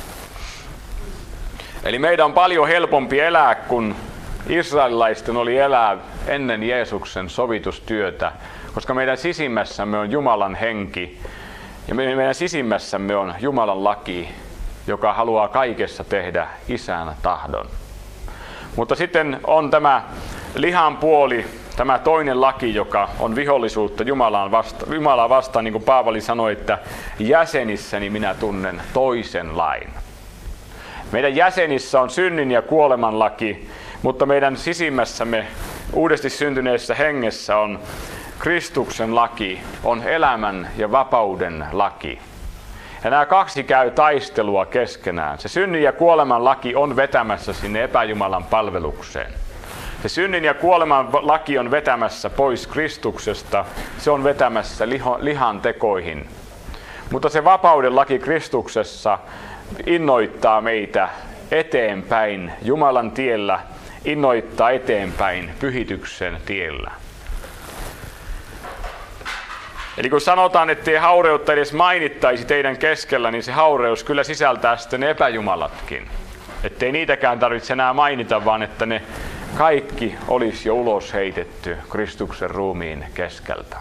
Eli meidän on paljon helpompi elää, kun israelilaisten oli elää ennen Jeesuksen sovitustyötä, koska meidän sisimmässämme on Jumalan henki ja meidän sisimmässämme on Jumalan laki, joka haluaa kaikessa tehdä Isän tahdon. Mutta sitten on tämä lihan puoli, tämä toinen laki, joka on vihollisuutta Jumalaan vasta, Jumalaa vastaan, niin kuin Paavali sanoi, että jäsenissäni minä tunnen toisen lain. Meidän jäsenissä on synnin ja kuoleman laki, mutta meidän sisimmässämme uudesti syntyneessä hengessä on Kristuksen laki, on elämän ja vapauden laki. Ja nämä kaksi käy taistelua keskenään. Se synnin ja kuoleman laki on vetämässä sinne epäjumalan palvelukseen. Se synnin ja kuoleman laki on vetämässä pois Kristuksesta, se on vetämässä liho, lihan tekoihin. Mutta se vapauden laki Kristuksessa innoittaa meitä eteenpäin Jumalan tiellä, innoittaa eteenpäin pyhityksen tiellä. Eli kun sanotaan, ettei haureutta edes mainittaisi teidän keskellä, niin se haureus kyllä sisältää sitten epäjumalatkin. Ettei niitäkään tarvitse enää mainita, vaan että ne kaikki olisi jo ulos heitetty Kristuksen ruumiin keskeltä.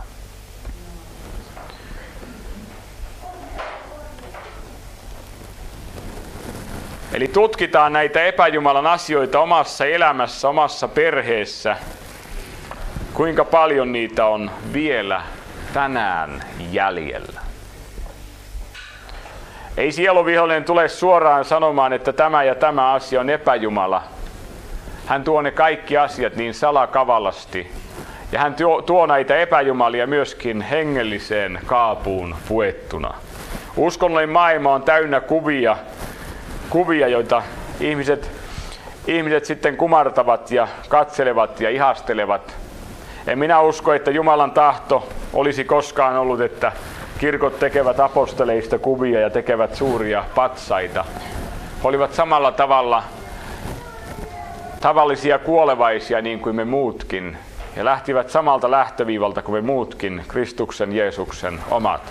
Eli tutkitaan näitä epäjumalan asioita omassa elämässä, omassa perheessä. Kuinka paljon niitä on vielä tänään jäljellä. Ei sieluvihollinen tule suoraan sanomaan, että tämä ja tämä asia on epäjumala. Hän tuo ne kaikki asiat niin salakavallasti. Ja hän tuo, tuo näitä epäjumalia myöskin hengelliseen kaapuun puettuna. Uskonnollinen maailma on täynnä kuvia, kuvia joita ihmiset, ihmiset sitten kumartavat ja katselevat ja ihastelevat. En minä usko, että Jumalan tahto olisi koskaan ollut, että kirkot tekevät aposteleista kuvia ja tekevät suuria patsaita. He olivat samalla tavalla tavallisia kuolevaisia niin kuin me muutkin. Ja lähtivät samalta lähtöviivalta kuin me muutkin, Kristuksen Jeesuksen omat.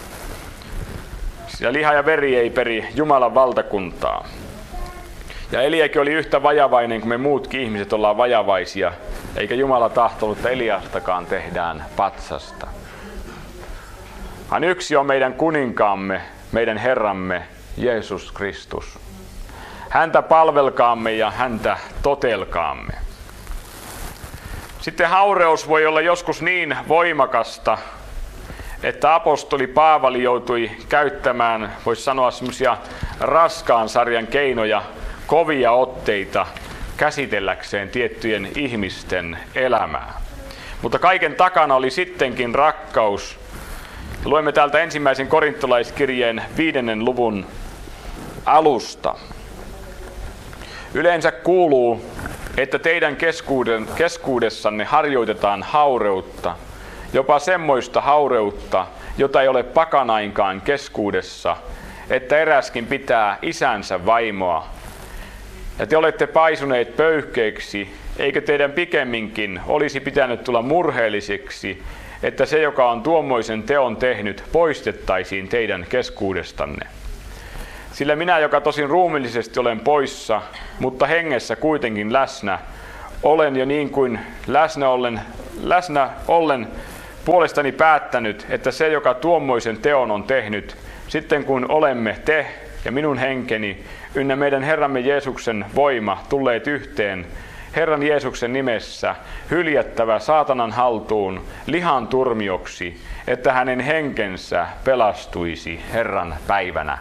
Ja liha ja veri ei peri Jumalan valtakuntaa. Ja Eliakin oli yhtä vajavainen kuin me muutkin ihmiset ollaan vajavaisia, eikä Jumala tahtonut, että Eliastakaan tehdään patsasta. Hän yksi on meidän kuninkaamme, meidän Herramme, Jeesus Kristus. Häntä palvelkaamme ja häntä totelkaamme. Sitten haureus voi olla joskus niin voimakasta, että apostoli Paavali joutui käyttämään, voisi sanoa, semmoisia raskaan sarjan keinoja, kovia otteita käsitelläkseen tiettyjen ihmisten elämää. Mutta kaiken takana oli sittenkin rakkaus. Luemme täältä ensimmäisen korintolaiskirjeen viidennen luvun alusta. Yleensä kuuluu, että teidän keskuuden, keskuudessanne harjoitetaan haureutta, jopa semmoista haureutta, jota ei ole pakanainkaan keskuudessa, että eräskin pitää isänsä vaimoa. Ja te olette paisuneet pöyhkeiksi, eikö teidän pikemminkin olisi pitänyt tulla murheellisiksi, että se, joka on tuommoisen teon tehnyt, poistettaisiin teidän keskuudestanne. Sillä minä, joka tosin ruumiillisesti olen poissa, mutta hengessä kuitenkin läsnä, olen jo niin kuin läsnä ollen, läsnä ollen puolestani päättänyt, että se, joka tuommoisen teon on tehnyt, sitten kun olemme te ja minun henkeni, ynnä meidän Herramme Jeesuksen voima tulleet yhteen, Herran Jeesuksen nimessä hyljättävä saatanan haltuun lihan turmioksi, että hänen henkensä pelastuisi Herran päivänä.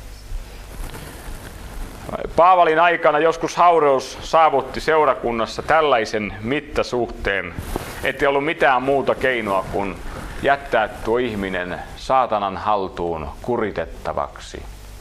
Paavalin aikana joskus haureus saavutti seurakunnassa tällaisen mittasuhteen, ettei ollut mitään muuta keinoa kuin jättää tuo ihminen saatanan haltuun kuritettavaksi.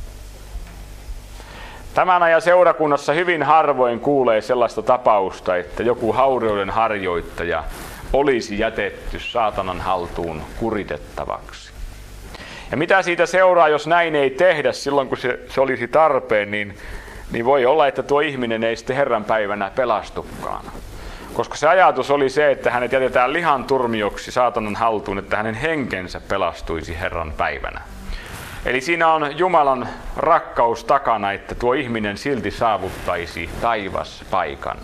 Tämän ajan seurakunnassa hyvin harvoin kuulee sellaista tapausta, että joku haureuden harjoittaja olisi jätetty saatanan haltuun kuritettavaksi. Ja mitä siitä seuraa, jos näin ei tehdä silloin, kun se, se olisi tarpeen, niin, niin voi olla, että tuo ihminen ei sitten Herran päivänä pelastukaan. Koska se ajatus oli se, että hänet jätetään lihan turmioksi saatanan haltuun, että hänen henkensä pelastuisi Herran päivänä. Eli siinä on Jumalan rakkaus takana, että tuo ihminen silti saavuttaisi taivaspaikan.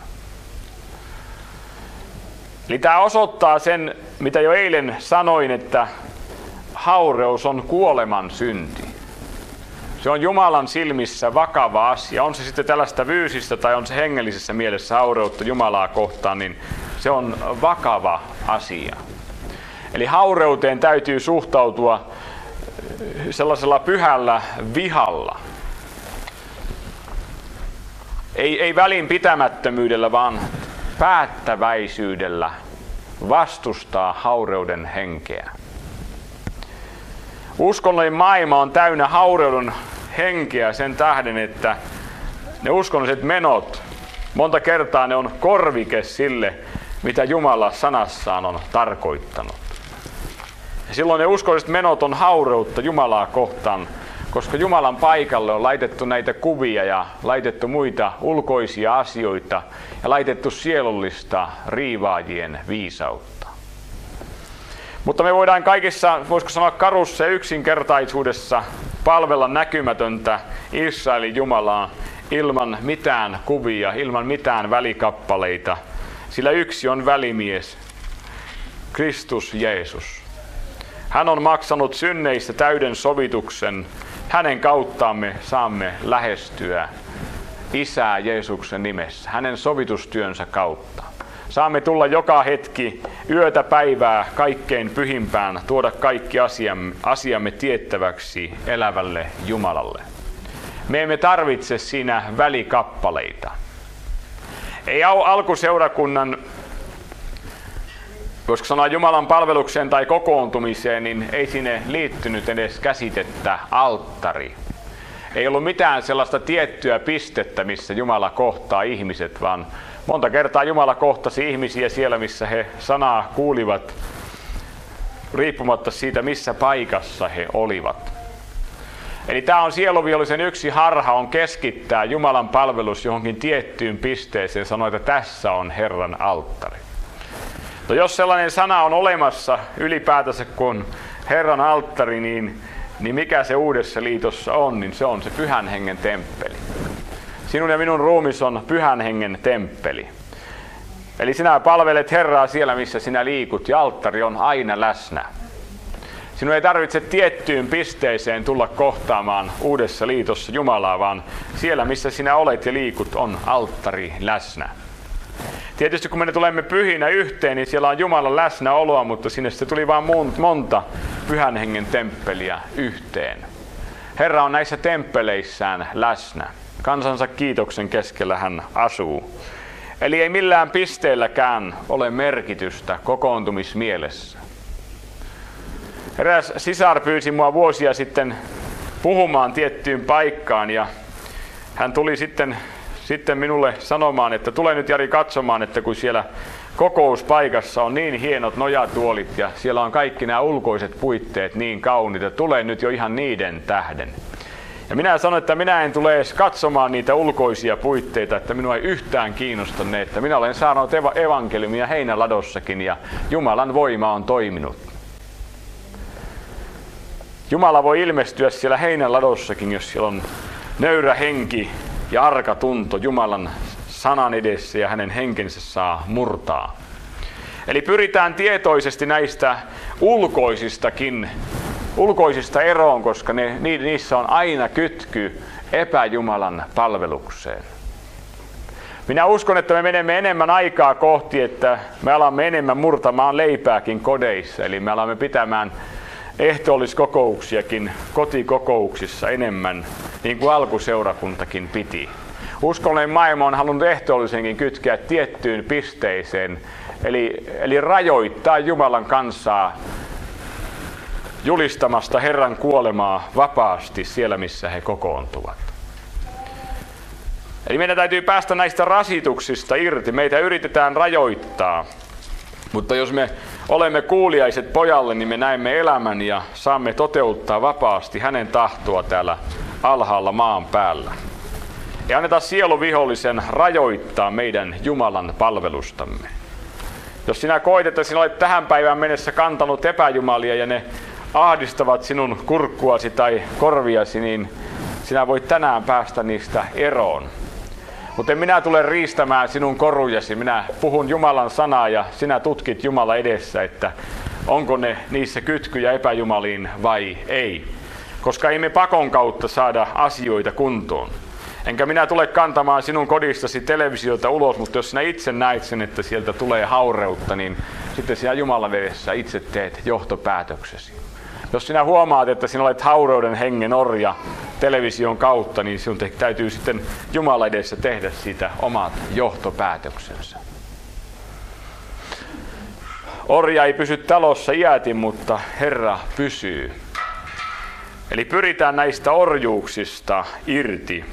Eli tämä osoittaa sen, mitä jo eilen sanoin, että haureus on kuoleman synti. Se on Jumalan silmissä vakava asia. On se sitten tällaista fyysistä tai on se hengellisessä mielessä haureutta Jumalaa kohtaan, niin se on vakava asia. Eli haureuteen täytyy suhtautua sellaisella pyhällä vihalla. Ei, ei välinpitämättömyydellä, vaan päättäväisyydellä vastustaa haureuden henkeä. Uskonnollinen maailma on täynnä haureuden henkeä sen tähden, että ne uskonnolliset menot, monta kertaa ne on korvike sille, mitä Jumala sanassaan on tarkoittanut. Ja silloin ne uskonnolliset menot on haureutta Jumalaa kohtaan, koska Jumalan paikalle on laitettu näitä kuvia ja laitettu muita ulkoisia asioita ja laitettu sielullista riivaajien viisautta. Mutta me voidaan kaikissa, voisiko sanoa karussa ja yksinkertaisuudessa, palvella näkymätöntä Israelin Jumalaa ilman mitään kuvia, ilman mitään välikappaleita, sillä yksi on välimies, Kristus Jeesus. Hän on maksanut synneistä täyden sovituksen. Hänen kauttaamme saamme lähestyä Isää Jeesuksen nimessä, hänen sovitustyönsä kautta. Saamme tulla joka hetki, yötä päivää, kaikkein pyhimpään, tuoda kaikki asiamme, asiamme tiettäväksi elävälle Jumalalle. Me emme tarvitse siinä välikappaleita. Ei alkuseurakunnan, voisiko sanoa Jumalan palvelukseen tai kokoontumiseen, niin ei sinne liittynyt edes käsitettä alttari. Ei ollut mitään sellaista tiettyä pistettä, missä Jumala kohtaa ihmiset, vaan monta kertaa Jumala kohtasi ihmisiä siellä, missä he sanaa kuulivat, riippumatta siitä, missä paikassa he olivat. Eli tämä on sieluvihollisen yksi harha, on keskittää Jumalan palvelus johonkin tiettyyn pisteeseen ja sanoa, että tässä on Herran alttari. No jos sellainen sana on olemassa ylipäätänsä kuin Herran alttari, niin, niin mikä se uudessa liitossa on, niin se on se Pyhän Hengen temppeli. Sinun ja minun ruumis on Pyhän Hengen temppeli. Eli sinä palvelet Herraa siellä, missä sinä liikut, ja alttari on aina läsnä. Sinun ei tarvitse tiettyyn pisteeseen tulla kohtaamaan uudessa liitossa Jumalaa, vaan siellä, missä sinä olet ja liikut, on alttari läsnä. Tietysti kun me tulemme pyhinä yhteen, niin siellä on Jumalan läsnäoloa, mutta sinne se tuli vain monta Pyhän Hengen temppeliä yhteen. Herra on näissä temppeleissään läsnä. Kansansa kiitoksen keskellä hän asuu. Eli ei millään pisteelläkään ole merkitystä kokoontumismielessä. Eräs sisar pyysi mua vuosia sitten puhumaan tiettyyn paikkaan ja hän tuli sitten, sitten minulle sanomaan, että tule nyt Jari katsomaan, että kun siellä kokouspaikassa on niin hienot nojatuolit ja siellä on kaikki nämä ulkoiset puitteet niin kauniita, tule nyt jo ihan niiden tähden. Ja minä sanoin, että minä en tule edes katsomaan niitä ulkoisia puitteita, että minua ei yhtään kiinnosta ne, että minä olen saanut eva- evankeliumia heinäladossakin ja Jumalan voima on toiminut. Jumala voi ilmestyä siellä heinäladossakin, jos siellä on nöyrä henki ja arka tunto Jumalan sanan edessä ja hänen henkensä saa murtaa. Eli pyritään tietoisesti näistä ulkoisistakin, ulkoisista eroon, koska ne, niissä on aina kytky epäjumalan palvelukseen. Minä uskon, että me menemme enemmän aikaa kohti, että me alamme enemmän murtamaan leipääkin kodeissa, eli me alamme pitämään ehtoolliskokouksiakin kotikokouksissa enemmän, niin kuin alkuseurakuntakin piti. Uskonnollinen maailma on halunnut ehtoollisenkin kytkeä tiettyyn pisteeseen, eli, eli rajoittaa Jumalan kansaa julistamasta Herran kuolemaa vapaasti siellä, missä he kokoontuvat. Eli meidän täytyy päästä näistä rasituksista irti. Meitä yritetään rajoittaa, mutta jos me olemme kuuliaiset pojalle, niin me näemme elämän ja saamme toteuttaa vapaasti hänen tahtoa täällä alhaalla maan päällä. Ei anneta sieluvihollisen rajoittaa meidän Jumalan palvelustamme. Jos sinä koet, että sinä olet tähän päivään mennessä kantanut epäjumalia ja ne ahdistavat sinun kurkkuasi tai korviasi, niin sinä voit tänään päästä niistä eroon. Mutta minä tulen riistämään sinun korujasi. Minä puhun Jumalan sanaa ja sinä tutkit Jumala edessä, että onko ne niissä kytkyjä epäjumaliin vai ei. Koska ei me pakon kautta saada asioita kuntoon. Enkä minä tule kantamaan sinun kodistasi televisiota ulos, mutta jos sinä itse näet sen, että sieltä tulee haureutta, niin sitten sinä Jumalan edessä itse teet johtopäätöksesi. Jos sinä huomaat, että sinä olet haureuden hengen orja television kautta, niin sinun täytyy sitten Jumalan edessä tehdä siitä omat johtopäätöksensä. Orja ei pysy talossa iäti, mutta Herra pysyy. Eli pyritään näistä orjuuksista irti.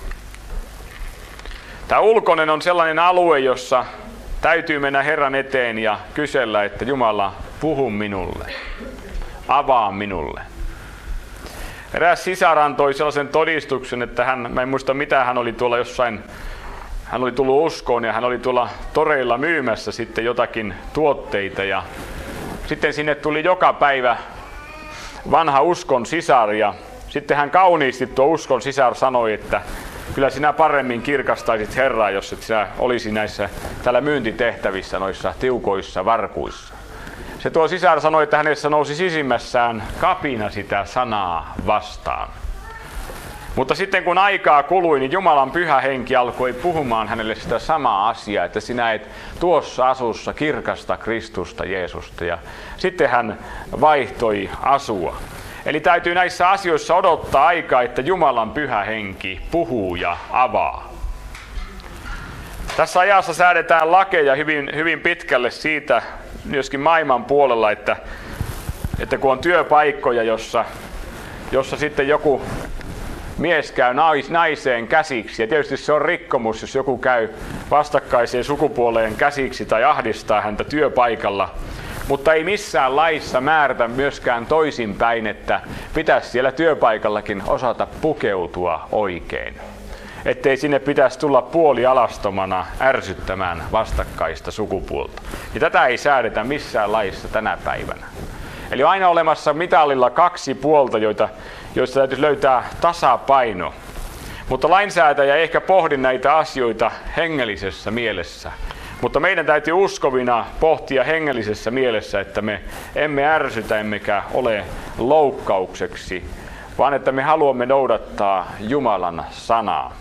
Tämä ulkoinen on sellainen alue, jossa täytyy mennä Herran eteen ja kysellä, että Jumala, puhu minulle, avaa minulle. Eräs sisar antoi sellaisen todistuksen, että hän, mä en muista mitä, hän oli tuolla jossain, hän oli tullut uskoon ja hän oli tuolla toreilla myymässä sitten jotakin tuotteita ja sitten sinne tuli joka päivä vanha uskon sisar ja sitten hän kauniisti tuo uskon sisar sanoi, että kyllä sinä paremmin kirkastaisit Herraa, jos et sinä olisi näissä täällä myyntitehtävissä, noissa tiukoissa varkuissa. Se tuo sisar sanoi, että hänessä nousi sisimmässään kapina sitä sanaa vastaan. Mutta sitten kun aikaa kului, niin Jumalan pyhä henki alkoi puhumaan hänelle sitä samaa asiaa, että sinä et tuossa asussa kirkasta Kristusta Jeesusta. Ja sitten hän vaihtoi asua. Eli täytyy näissä asioissa odottaa aikaa, että Jumalan pyhä henki puhuu ja avaa. Tässä ajassa säädetään lakeja hyvin, hyvin pitkälle siitä myöskin maailman puolella, että, että kun on työpaikkoja, jossa, jossa sitten joku mies käy nais, naiseen käsiksi, ja tietysti se on rikkomus, jos joku käy vastakkaiseen sukupuoleen käsiksi tai ahdistaa häntä työpaikalla. Mutta ei missään laissa määrätä myöskään toisinpäin, että pitäisi siellä työpaikallakin osata pukeutua oikein. Ettei sinne pitäisi tulla puolialastomana ärsyttämään vastakkaista sukupuolta. Ja tätä ei säädetä missään laissa tänä päivänä. Eli on aina olemassa mitalilla kaksi puolta, joita, joista täytyisi löytää tasapaino. Mutta lainsäätäjä ei ehkä pohdi näitä asioita hengellisessä mielessä. Mutta meidän täytyy uskovina pohtia hengellisessä mielessä, että me emme ärsytä emmekä ole loukkaukseksi, vaan että me haluamme noudattaa Jumalan sanaa.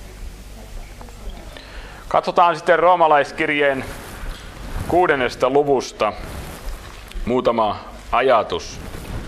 Katsotaan sitten roomalaiskirjeen kuudennesta luvusta muutama ajatus,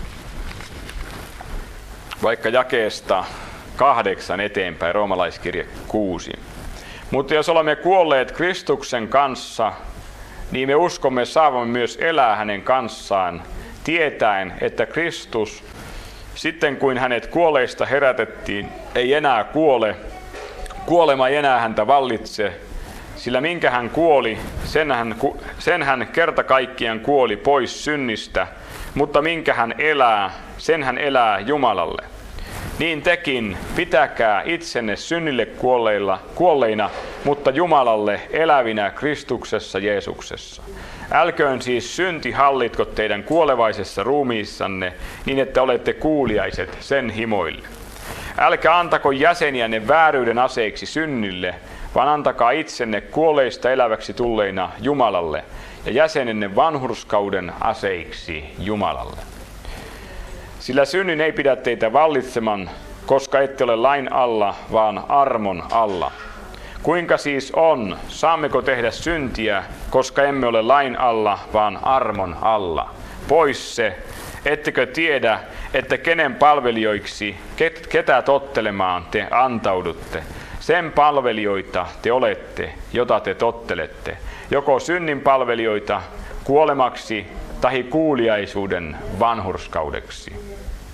vaikka jakeesta kahdeksan eteenpäin, roomalaiskirje kuusi. Mutta jos olemme kuolleet Kristuksen kanssa, niin me uskomme saavamme myös elää hänen kanssaan, tietäen, että Kristus, sitten kuin hänet kuolleista herätettiin, ei enää kuole, kuolema ei enää häntä vallitse, sillä minkä hän kuoli, sen hän, sen hän kerta kaikkiaan kuoli pois synnistä, mutta minkä hän elää, sen hän elää Jumalalle. Niin tekin pitäkää itsenne synnille kuolleilla, kuolleina, mutta Jumalalle elävinä Kristuksessa Jeesuksessa. Älköön siis synti hallitko teidän kuolevaisessa ruumiissanne, niin että olette kuuliaiset sen himoille. Älkää antako jäseniänne vääryyden aseiksi synnille, vaan antakaa itsenne kuolleista eläväksi tulleina Jumalalle ja jäsenenne vanhurskauden aseiksi Jumalalle. Sillä synnin ei pidä teitä vallitseman, koska ette ole lain alla, vaan armon alla. Kuinka siis on, saammeko tehdä syntiä, koska emme ole lain alla, vaan armon alla? Pois se, ettekö tiedä, että kenen palvelijoiksi, ket, ketä tottelemaan te antaudutte? Sen palvelijoita te olette, jota te tottelette, joko synnin palvelijoita kuolemaksi tahi kuuliaisuuden vanhurskaudeksi.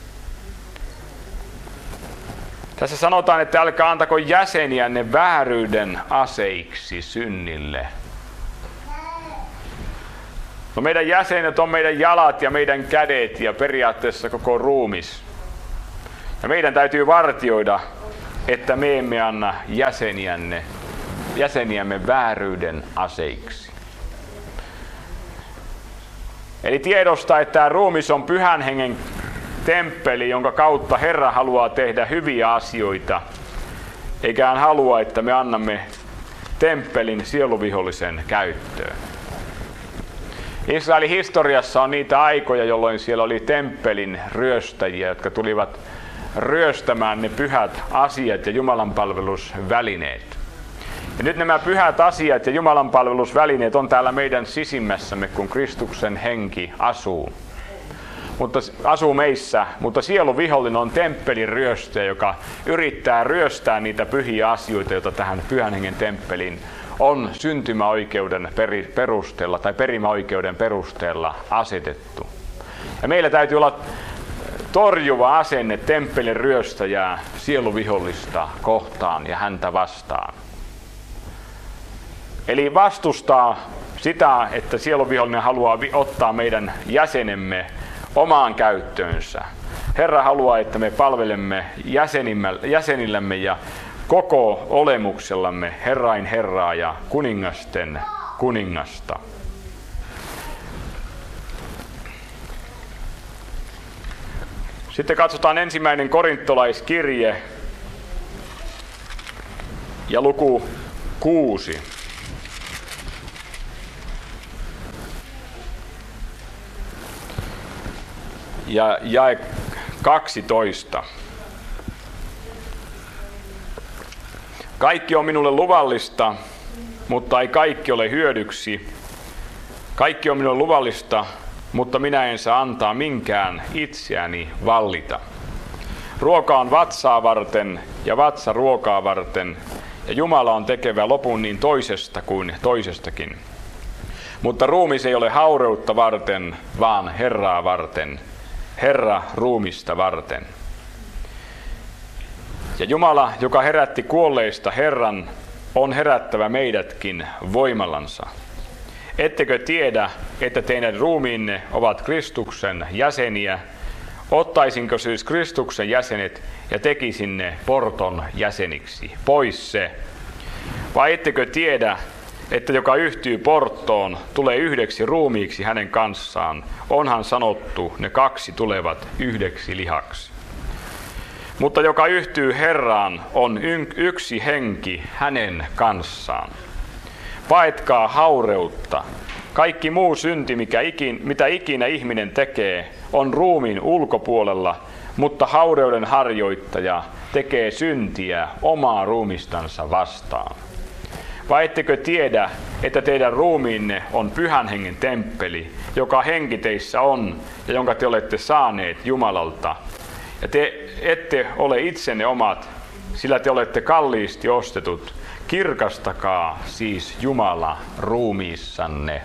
Tässä sanotaan, että älkää antako jäseniänne vääryyden aseiksi synnille. No meidän jäsenet on meidän jalat ja meidän kädet ja periaatteessa koko ruumis. Ja meidän täytyy vartioida, että me emme anna jäseniänne, jäseniämme vääryyden aseiksi. Eli tiedosta, että tämä ruumis on pyhän hengen temppeli, jonka kautta Herra haluaa tehdä hyviä asioita, eikä hän halua, että me annamme temppelin sieluvihollisen käyttöön. Israelin historiassa on niitä aikoja, jolloin siellä oli temppelin ryöstäjiä, jotka tulivat ryöstämään ne pyhät asiat ja jumalanpalvelusvälineet. Ja nyt nämä pyhät asiat ja jumalanpalvelusvälineet on täällä meidän sisimmässämme, kun Kristuksen henki asuu. Mutta asuu meissä, mutta sieluvihollinen on temppelin ryöstäjä, joka yrittää ryöstää niitä pyhiä asioita, joita tähän pyhän hengen temppeliin on syntymäoikeuden perusteella tai perimäoikeuden perusteella asetettu. Ja meillä täytyy olla torjuva asenne temppelin ryöstäjää sieluvihollista kohtaan ja häntä vastaan. Eli vastustaa sitä, että sieluvihollinen haluaa ottaa meidän jäsenemme omaan käyttöönsä. Herra haluaa, että me palvelemme jäsenillämme ja koko olemuksellamme Herrain Herraa ja kuningasten kuningasta. Sitten katsotaan ensimmäinen korintolaiskirje ja luku kuusi. Ja jae kaksitoista. Kaikki on minulle luvallista, mutta ei kaikki ole hyödyksi. Kaikki on minulle luvallista, mutta minä en saa antaa minkään itseäni vallita. Ruoka on vatsaa varten ja vatsa ruokaa varten, ja Jumala on tekevä lopun niin toisesta kuin toisestakin. Mutta ruumis ei ole haureutta varten, vaan Herraa varten, Herra ruumista varten. Ja Jumala, joka herätti kuolleista Herran, on herättävä meidätkin voimallansa. Ettekö tiedä, että teidän ruumiinne ovat Kristuksen jäseniä? Ottaisinko siis Kristuksen jäsenet ja tekisin ne porton jäseniksi? Pois se. Vai ettekö tiedä, että joka yhtyy porttoon, tulee yhdeksi ruumiiksi hänen kanssaan? Onhan sanottu, ne kaksi tulevat yhdeksi lihaksi. Mutta joka yhtyy Herraan, on yksi henki hänen kanssaan. Paetkaa haureutta. Kaikki muu synti, mikä ikin, mitä ikinä ihminen tekee, on ruumiin ulkopuolella, mutta haureuden harjoittaja tekee syntiä omaa ruumistansa vastaan. Vai ettekö tiedä, että teidän ruumiinne on Pyhän Hengen temppeli, joka henki teissä on ja jonka te olette saaneet Jumalalta? Ja te ette ole itsenne omat, sillä te olette kalliisti ostetut. Kirkastakaa siis Jumala ruumiissanne.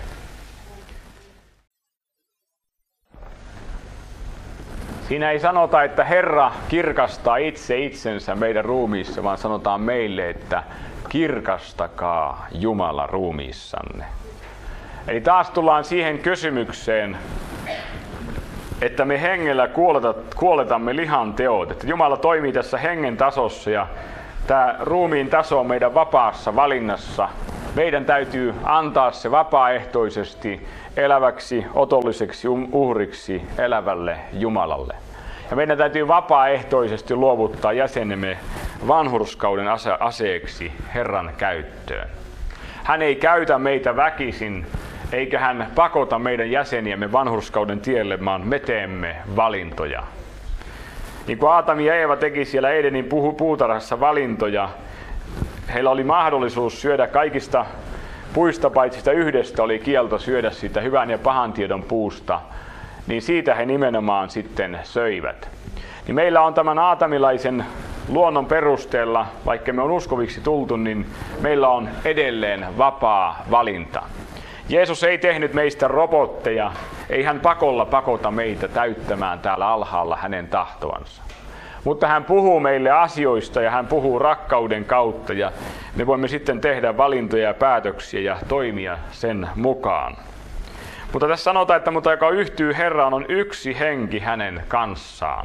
Siinä ei sanota, että Herra kirkastaa itse itsensä meidän ruumiissa, vaan sanotaan meille, että kirkastakaa Jumala ruumiissanne. Eli taas tullaan siihen kysymykseen, että me hengellä kuoletamme lihan teot. Että Jumala toimii tässä hengen tasossa ja tämä ruumiin taso on meidän vapaassa valinnassa. Meidän täytyy antaa se vapaaehtoisesti eläväksi, otolliseksi uhriksi elävälle Jumalalle. Ja meidän täytyy vapaaehtoisesti luovuttaa jäsenemme vanhurskauden aseeksi Herran käyttöön. Hän ei käytä meitä väkisin, eikä hän pakota meidän jäseniämme vanhurskauden tielle, vaan me teemme valintoja. Niin kuin Aatami ja Eeva teki siellä Edenin puutarhassa valintoja, heillä oli mahdollisuus syödä kaikista puista, paitsi sitä yhdestä oli kielto syödä siitä hyvän ja pahan tiedon puusta, niin siitä he nimenomaan sitten söivät. Niin meillä on tämän aatamilaisen luonnon perusteella, vaikka me on uskoviksi tultu, niin meillä on edelleen vapaa valinta. Jeesus ei tehnyt meistä robotteja, ei hän pakolla pakota meitä täyttämään täällä alhaalla hänen tahtoansa. Mutta hän puhuu meille asioista ja hän puhuu rakkauden kautta ja me voimme sitten tehdä valintoja ja päätöksiä ja toimia sen mukaan. Mutta tässä sanotaan, että mutta joka yhtyy Herraan on yksi henki hänen kanssaan.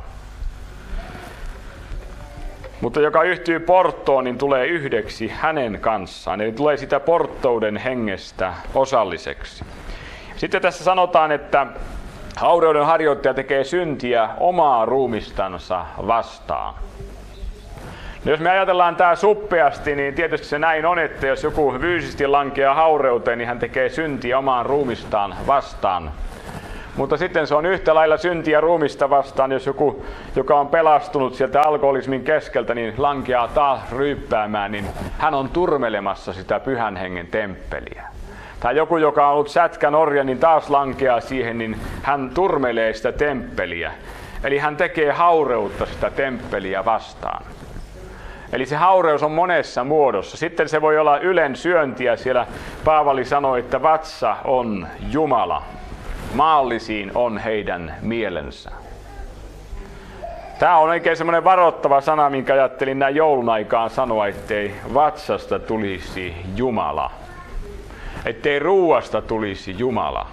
Mutta joka yhtyy porttoon, niin tulee yhdeksi hänen kanssaan. Eli tulee sitä porttouden hengestä osalliseksi. Sitten tässä sanotaan, että haureuden harjoittaja tekee syntiä omaa ruumistansa vastaan. No jos me ajatellaan tämä suppeasti, niin tietysti se näin on, että jos joku fyysisesti lankeaa haureuteen, niin hän tekee syntiä omaan ruumistaan vastaan. Mutta sitten se on yhtä lailla syntiä ruumista vastaan, jos joku, joka on pelastunut sieltä alkoholismin keskeltä, niin lankeaa taas ryyppäämään, niin hän on turmelemassa sitä Pyhän Hengen temppeliä. Tai joku, joka on ollut sätkänorja, niin taas lankeaa siihen, niin hän turmelee sitä temppeliä. Eli hän tekee haureutta sitä temppeliä vastaan. Eli se haureus on monessa muodossa. Sitten se voi olla ylen syöntiä. Siellä Paavali sanoi, että vatsa on Jumala. Maallisiin on heidän mielensä. Tämä on oikein semmoinen varoittava sana, minkä ajattelin näin joulun aikaan sanoa, ettei vatsasta tulisi Jumala. Ettei ruuasta tulisi Jumala.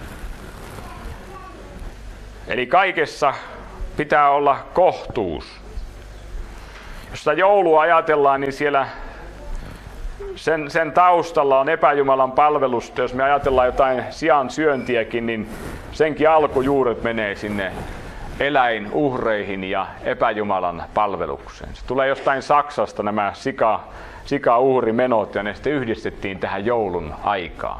Eli kaikessa pitää olla kohtuus. Jos sitä joulua ajatellaan, niin siellä sen, sen taustalla on epäjumalan palvelusta. Jos me ajatellaan jotain sian syöntiäkin, niin senkin alkujuuret menee sinne eläinuhreihin ja epäjumalan palvelukseen. Se tulee jostain Saksasta nämä sika, sika-uhrimenot ja ne sitten yhdistettiin tähän joulun aikaan.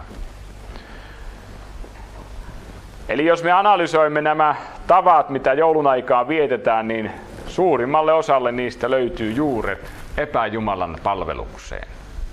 Eli jos me analysoimme nämä tavat, mitä joulun aikaan vietetään, niin suurimmalle osalle niistä löytyy juuret epäjumalan palvelukseen.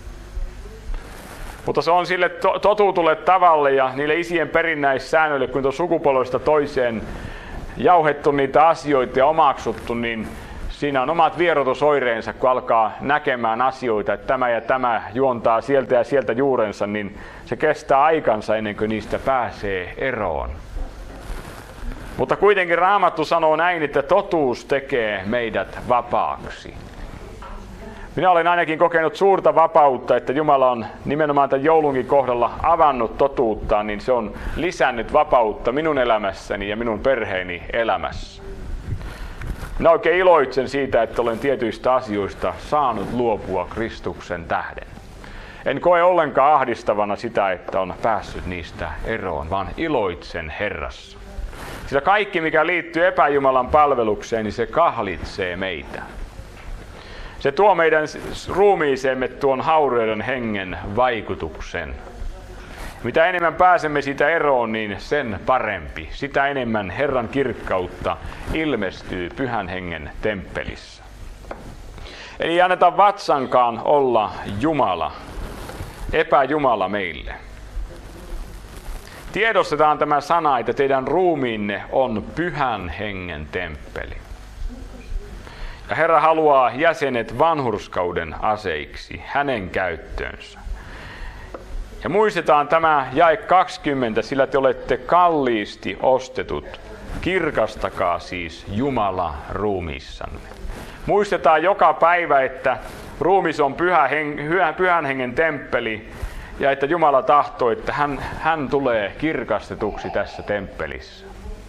Mutta se on sille to- totutulle tavalle ja niille isien perinnäissäännöille, kun on sukupolvesta toiseen jauhettu niitä asioita ja omaksuttu, niin siinä on omat vierotusoireensa, kun alkaa näkemään asioita, että tämä ja tämä juontaa sieltä ja sieltä juurensa, niin se kestää aikansa ennen kuin niistä pääsee eroon. Mutta kuitenkin Raamattu sanoo näin, että totuus tekee meidät vapaaksi. Minä olen ainakin kokenut suurta vapautta, että Jumala on nimenomaan tämän joulunkin kohdalla avannut totuuttaan, niin se on lisännyt vapautta minun elämässäni ja minun perheeni elämässä. Minä oikein iloitsen siitä, että olen tietyistä asioista saanut luopua Kristuksen tähden. En koe ollenkaan ahdistavana sitä, että on päässyt niistä eroon, vaan iloitsen Herrassa. Sillä kaikki, mikä liittyy epäjumalan palvelukseen, niin se kahlitsee meitä. Se tuo meidän ruumiiseemme tuon haureuden hengen vaikutuksen. Mitä enemmän pääsemme siitä eroon, niin sen parempi. Sitä enemmän Herran kirkkautta ilmestyy Pyhän Hengen temppelissä. Eli ei anneta vatsankaan olla Jumala, epäjumala meille. Tiedostetaan tämä sana, että teidän ruumiinne on Pyhän Hengen temppeli. Ja Herra haluaa jäsenet vanhurskauden aseiksi, hänen käyttöönsä. Ja muistetaan tämä jae kaksikymmentä, sillä te olette kalliisti ostetut. Kirkastakaa siis Jumala ruumiissanne. Muistetaan joka päivä, että ruumis on pyhä heng- pyhän hengen temppeli ja että Jumala tahtoo, että hän, hän tulee kirkastetuksi tässä temppelissä.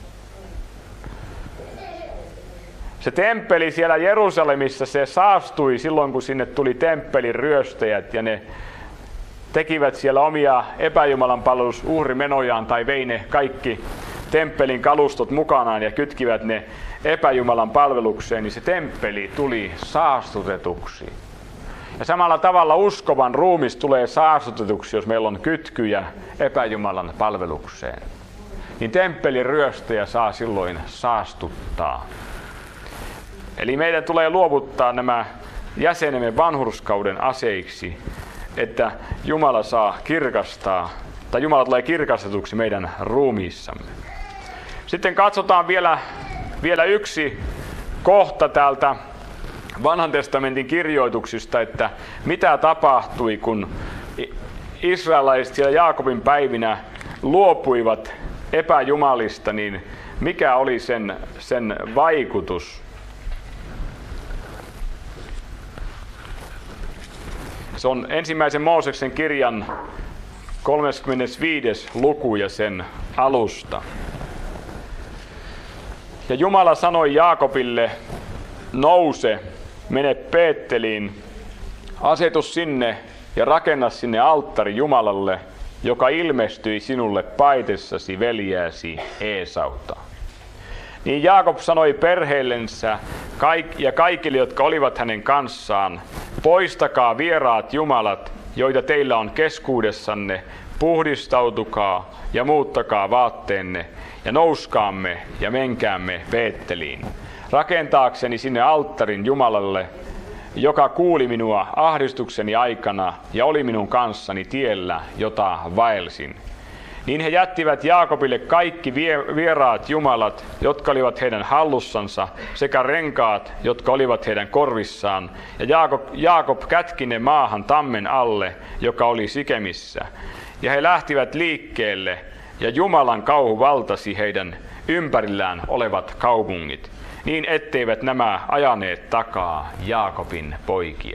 Se temppeli siellä Jerusalemissa, se saastui silloin, kun sinne tuli temppelin ryöstäjät ja ne tekivät siellä omia epäjumalan palvelusuhrimenojaan tai vei ne kaikki temppelin kalustot mukanaan ja kytkivät ne epäjumalan palvelukseen, niin se temppeli tuli saastutetuksi. Ja samalla tavalla uskovan ruumis tulee saastutetuksi, jos meillä on kytkyjä epäjumalan palvelukseen. Niin temppelin ryöstäjä saa silloin saastuttaa. Eli meidän tulee luovuttaa nämä jäsenemme vanhurskauden aseiksi, että Jumala saa kirkastaa, tai Jumala tulee kirkastetuksi meidän ruumiissamme. Sitten katsotaan vielä, vielä yksi kohta täältä Vanhan testamentin kirjoituksista, että mitä tapahtui, kun israelaiset siellä Jaakobin päivinä luopuivat epäjumalista, niin mikä oli sen, sen vaikutus? Se on ensimmäisen Mooseksen kirjan kolmaskymmenesviides luku ja sen alusta. Ja Jumala sanoi Jaakobille, nouse, mene Beetteliin, asetu sinne ja rakenna sinne alttari Jumalalle, joka ilmestyi sinulle paitessasi veljääsi Eesauta. Niin Jaakob sanoi perheellensä ja kaikille, jotka olivat hänen kanssaan, poistakaa vieraat jumalat, joita teillä on keskuudessanne, puhdistautukaa ja muuttakaa vaatteenne, ja nouskaamme ja menkäämme Beetteliin, rakentaakseni sinne alttarin Jumalalle, joka kuuli minua ahdistukseni aikana ja oli minun kanssani tiellä, jota vaelsin. Niin he jättivät Jaakobille kaikki vieraat jumalat, jotka olivat heidän hallussansa, sekä renkaat, jotka olivat heidän korvissaan. Ja Jaakob, Jaakob kätki ne maahan tammen alle, joka oli Sikemissä. Ja he lähtivät liikkeelle, ja Jumalan kauhu valtasi heidän ympärillään olevat kaupungit, niin etteivät nämä ajaneet takaa Jaakobin poikia.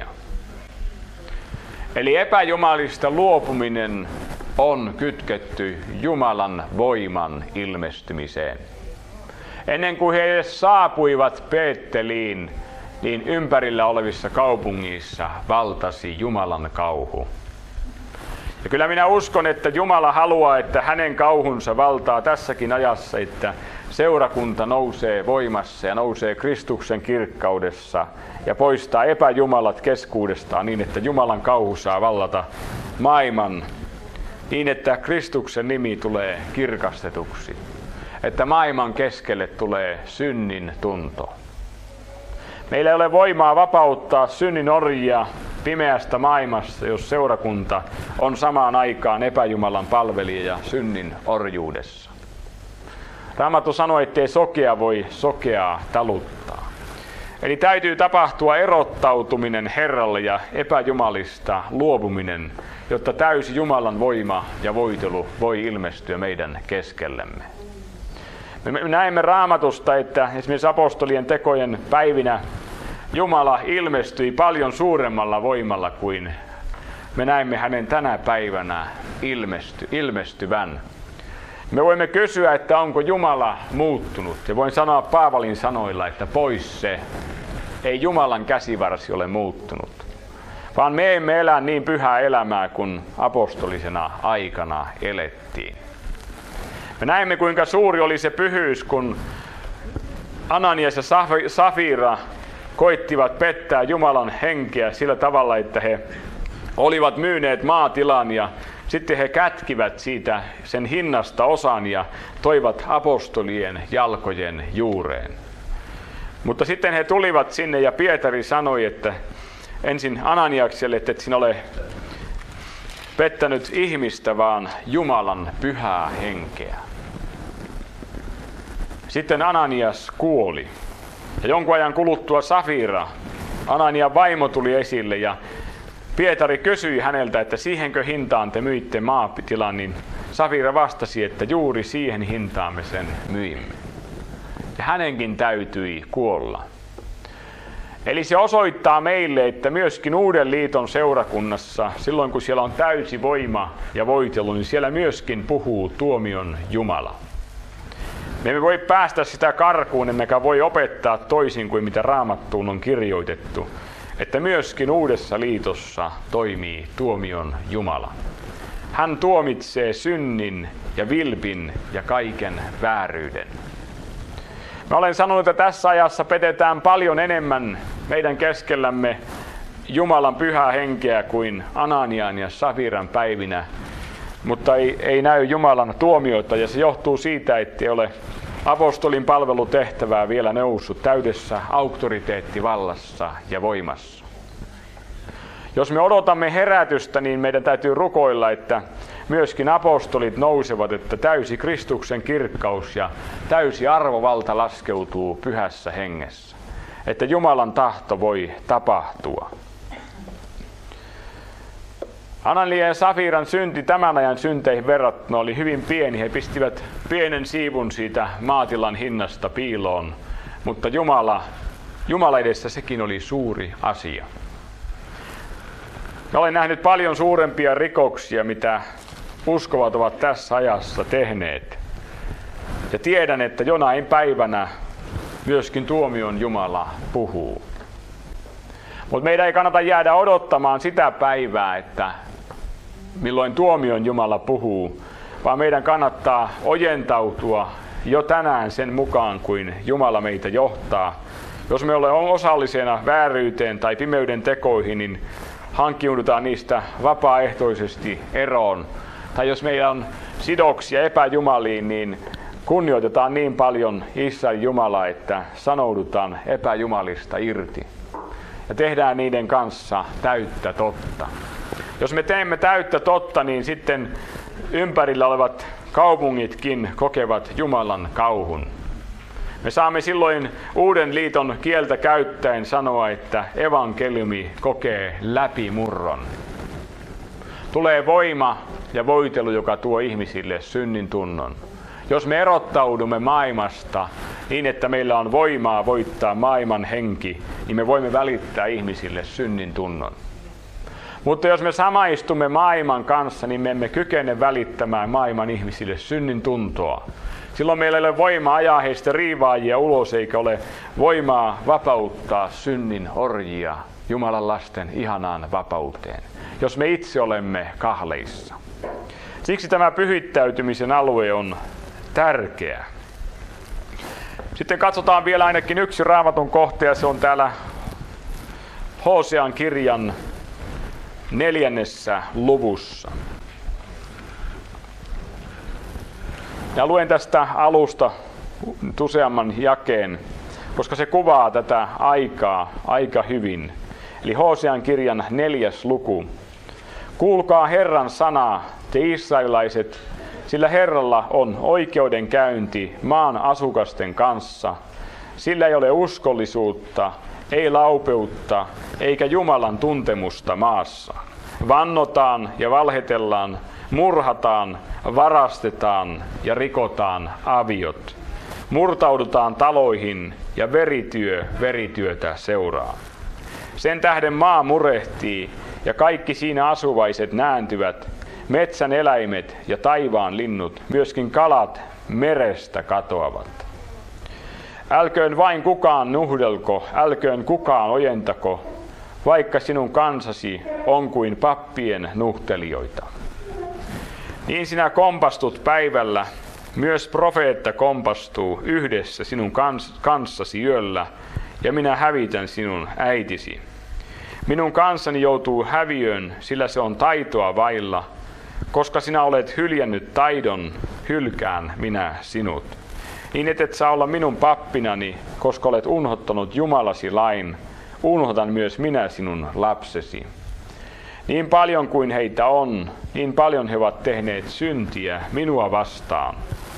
Eli epäjumalista luopuminen on kytketty Jumalan voiman ilmestymiseen. Ennen kuin he edes saapuivat Beetteliin, niin ympärillä olevissa kaupungissa valtasi Jumalan kauhu. Ja kyllä minä uskon, että Jumala haluaa, että hänen kauhunsa valtaa tässäkin ajassa, että seurakunta nousee voimassa ja nousee Kristuksen kirkkaudessa ja poistaa epäjumalat keskuudestaan niin, että Jumalan kauhu saa vallata maailman, niin että Kristuksen nimi tulee kirkastetuksi, että maailman keskelle tulee synnin tunto. Meillä ei ole voimaa vapauttaa synnin orjia pimeästä maailmasta, jos seurakunta on samaan aikaan epäjumalan palvelija ja synnin orjuudessa. Raamattu sanoi, ettei sokea voi sokeaa taluttaa. Eli täytyy tapahtua erottautuminen Herralle ja epäjumalista luopuminen, jotta täysi Jumalan voima ja voitelu voi ilmestyä meidän keskellemme. Me näemme Raamatusta, että esimerkiksi apostolien tekojen päivinä Jumala ilmestyi paljon suuremmalla voimalla kuin me näemme hänen tänä päivänä ilmesty, ilmestyvän. Me voimme kysyä, että onko Jumala muuttunut. Ja voin sanoa Paavalin sanoilla, että pois se. Ei Jumalan käsivarsi ole muuttunut. Vaan me emme elä niin pyhää elämää kuin apostolisena aikana elettiin. Me näemme, kuinka suuri oli se pyhyys, kun Ananias ja Safira koittivat pettää Jumalan henkeä sillä tavalla, että he olivat myyneet maatilan ja sitten he kätkivät siitä sen hinnasta osan ja toivat apostolien jalkojen juureen. Mutta sitten he tulivat sinne ja Pietari sanoi, että ensin Ananiakselle, että et sinä ole pettänyt ihmistä, vaan Jumalan pyhää henkeä. Sitten Ananias kuoli. Ja jonkun ajan kuluttua Safira, Ananian vaimo, tuli esille ja Pietari kysyi häneltä, että siihenkö hintaan te myitte maatilan, niin Safira vastasi, että juuri siihen hintaan me sen myimme. Ja hänenkin täytyi kuolla. Eli se osoittaa meille, että myöskin Uuden liiton seurakunnassa, silloin kun siellä on täysi voima ja voitelu, niin siellä myöskin puhuu tuomion Jumala. Me emme voi päästä sitä karkuun, emmekä voi opettaa toisin kuin mitä Raamattuun on kirjoitettu, että myöskin Uudessa liitossa toimii tuomion Jumala. Hän tuomitsee synnin ja vilpin ja kaiken vääryyden. Mä olen sanonut, että tässä ajassa petetään paljon enemmän meidän keskellämme Jumalan pyhää henkeä kuin Ananian ja Safiran päivinä, mutta ei, ei näy Jumalan tuomioita, ja se johtuu siitä, ettei ole apostolin palvelutehtävää vielä noussut täydessä auktoriteettivallassa ja voimassa. Jos me odotamme herätystä, niin meidän täytyy rukoilla, että myöskin apostolit nousevat, että täysi Kristuksen kirkkaus ja täysi arvovalta laskeutuu pyhässä hengessä. Että Jumalan tahto voi tapahtua. Anania ja Safiran synti tämän ajan synteihin verrattuna oli hyvin pieni. He pistivät pienen siivun siitä maatilan hinnasta piiloon, mutta Jumala, Jumala edessä sekin oli suuri asia. Mä olen nähnyt paljon suurempia rikoksia, mitä uskovat ovat tässä ajassa tehneet. Ja tiedän, että jonain päivänä myöskin tuomion Jumala puhuu. Mutta meidän ei kannata jäädä odottamaan sitä päivää, että milloin tuomion Jumala puhuu, vaan meidän kannattaa ojentautua jo tänään sen mukaan, kuin Jumala meitä johtaa. Jos me olemme osallisena vääryyteen tai pimeyden tekoihin, niin hankkiudutaan niistä vapaaehtoisesti eroon. Tai jos meillä on sidoksia epäjumaliin, niin kunnioitetaan niin paljon Israelin Jumalaa, että sanoudutaan epäjumalista irti. Ja tehdään niiden kanssa täyttä totta. Jos me teemme täyttä totta, niin sitten ympärillä olevat kaupungitkin kokevat Jumalan kauhun. Me saamme silloin Uuden liiton kieltä käyttäen sanoa, että evankeliumi kokee läpimurron. Tulee voima ja voitelu, joka tuo ihmisille synnin tunnon. Jos me erottaudumme maailmasta niin, että meillä on voimaa voittaa maailman henki, niin me voimme välittää ihmisille synnin tunnon. Mutta jos me samaistumme maailman kanssa, niin me emme kykene välittämään maailman ihmisille synnin tuntoa. Silloin meillä ei ole voimaa ajaa heistä riivaajia ulos, eikä ole voimaa vapauttaa synnin orjia Jumalan lasten ihanaan vapauteen, jos me itse olemme kahleissa. Siksi tämä pyhittäytymisen alue on tärkeä. Sitten katsotaan vielä ainakin yksi Raamatun kohta, ja se on täällä Hosean kirjan neljännessä luvussa. Ja luen tästä alusta useamman jakeen. koska se kuvaa tätä aikaa aika hyvin. Eli Hosean kirjan neljäs luku. Kuulkaa Herran sanaa, te israelilaiset, sillä Herralla on oikeudenkäynti maan asukasten kanssa. Sillä ei ole uskollisuutta, ei laupeutta, eikä Jumalan tuntemusta maassa. Vannotaan ja valhetellaan, murhataan, varastetaan ja rikotaan aviot. Murtaudutaan taloihin ja verityö verityötä seuraa. Sen tähden maa murehtii ja kaikki siinä asuvaiset nääntyvät, metsän eläimet ja taivaan linnut, myöskin kalat merestä katoavat. Älköön vain kukaan nuhdelko, älköön kukaan ojentako, vaikka sinun kansasi on kuin pappien nuhtelijoita. Niin sinä kompastut päivällä, myös profeetta kompastuu yhdessä sinun kans- kanssasi yöllä, ja minä hävitän sinun äitisi. Minun kansani joutuu häviöön, sillä se on taitoa vailla, koska sinä olet hyljännyt taidon, hylkään minä sinut. Niin et et saa olla minun pappinani, koska olet unhottanut Jumalasi lain, unhotan myös minä sinun lapsesi. Niin paljon kuin heitä on, niin paljon he ovat tehneet syntiä minua vastaan.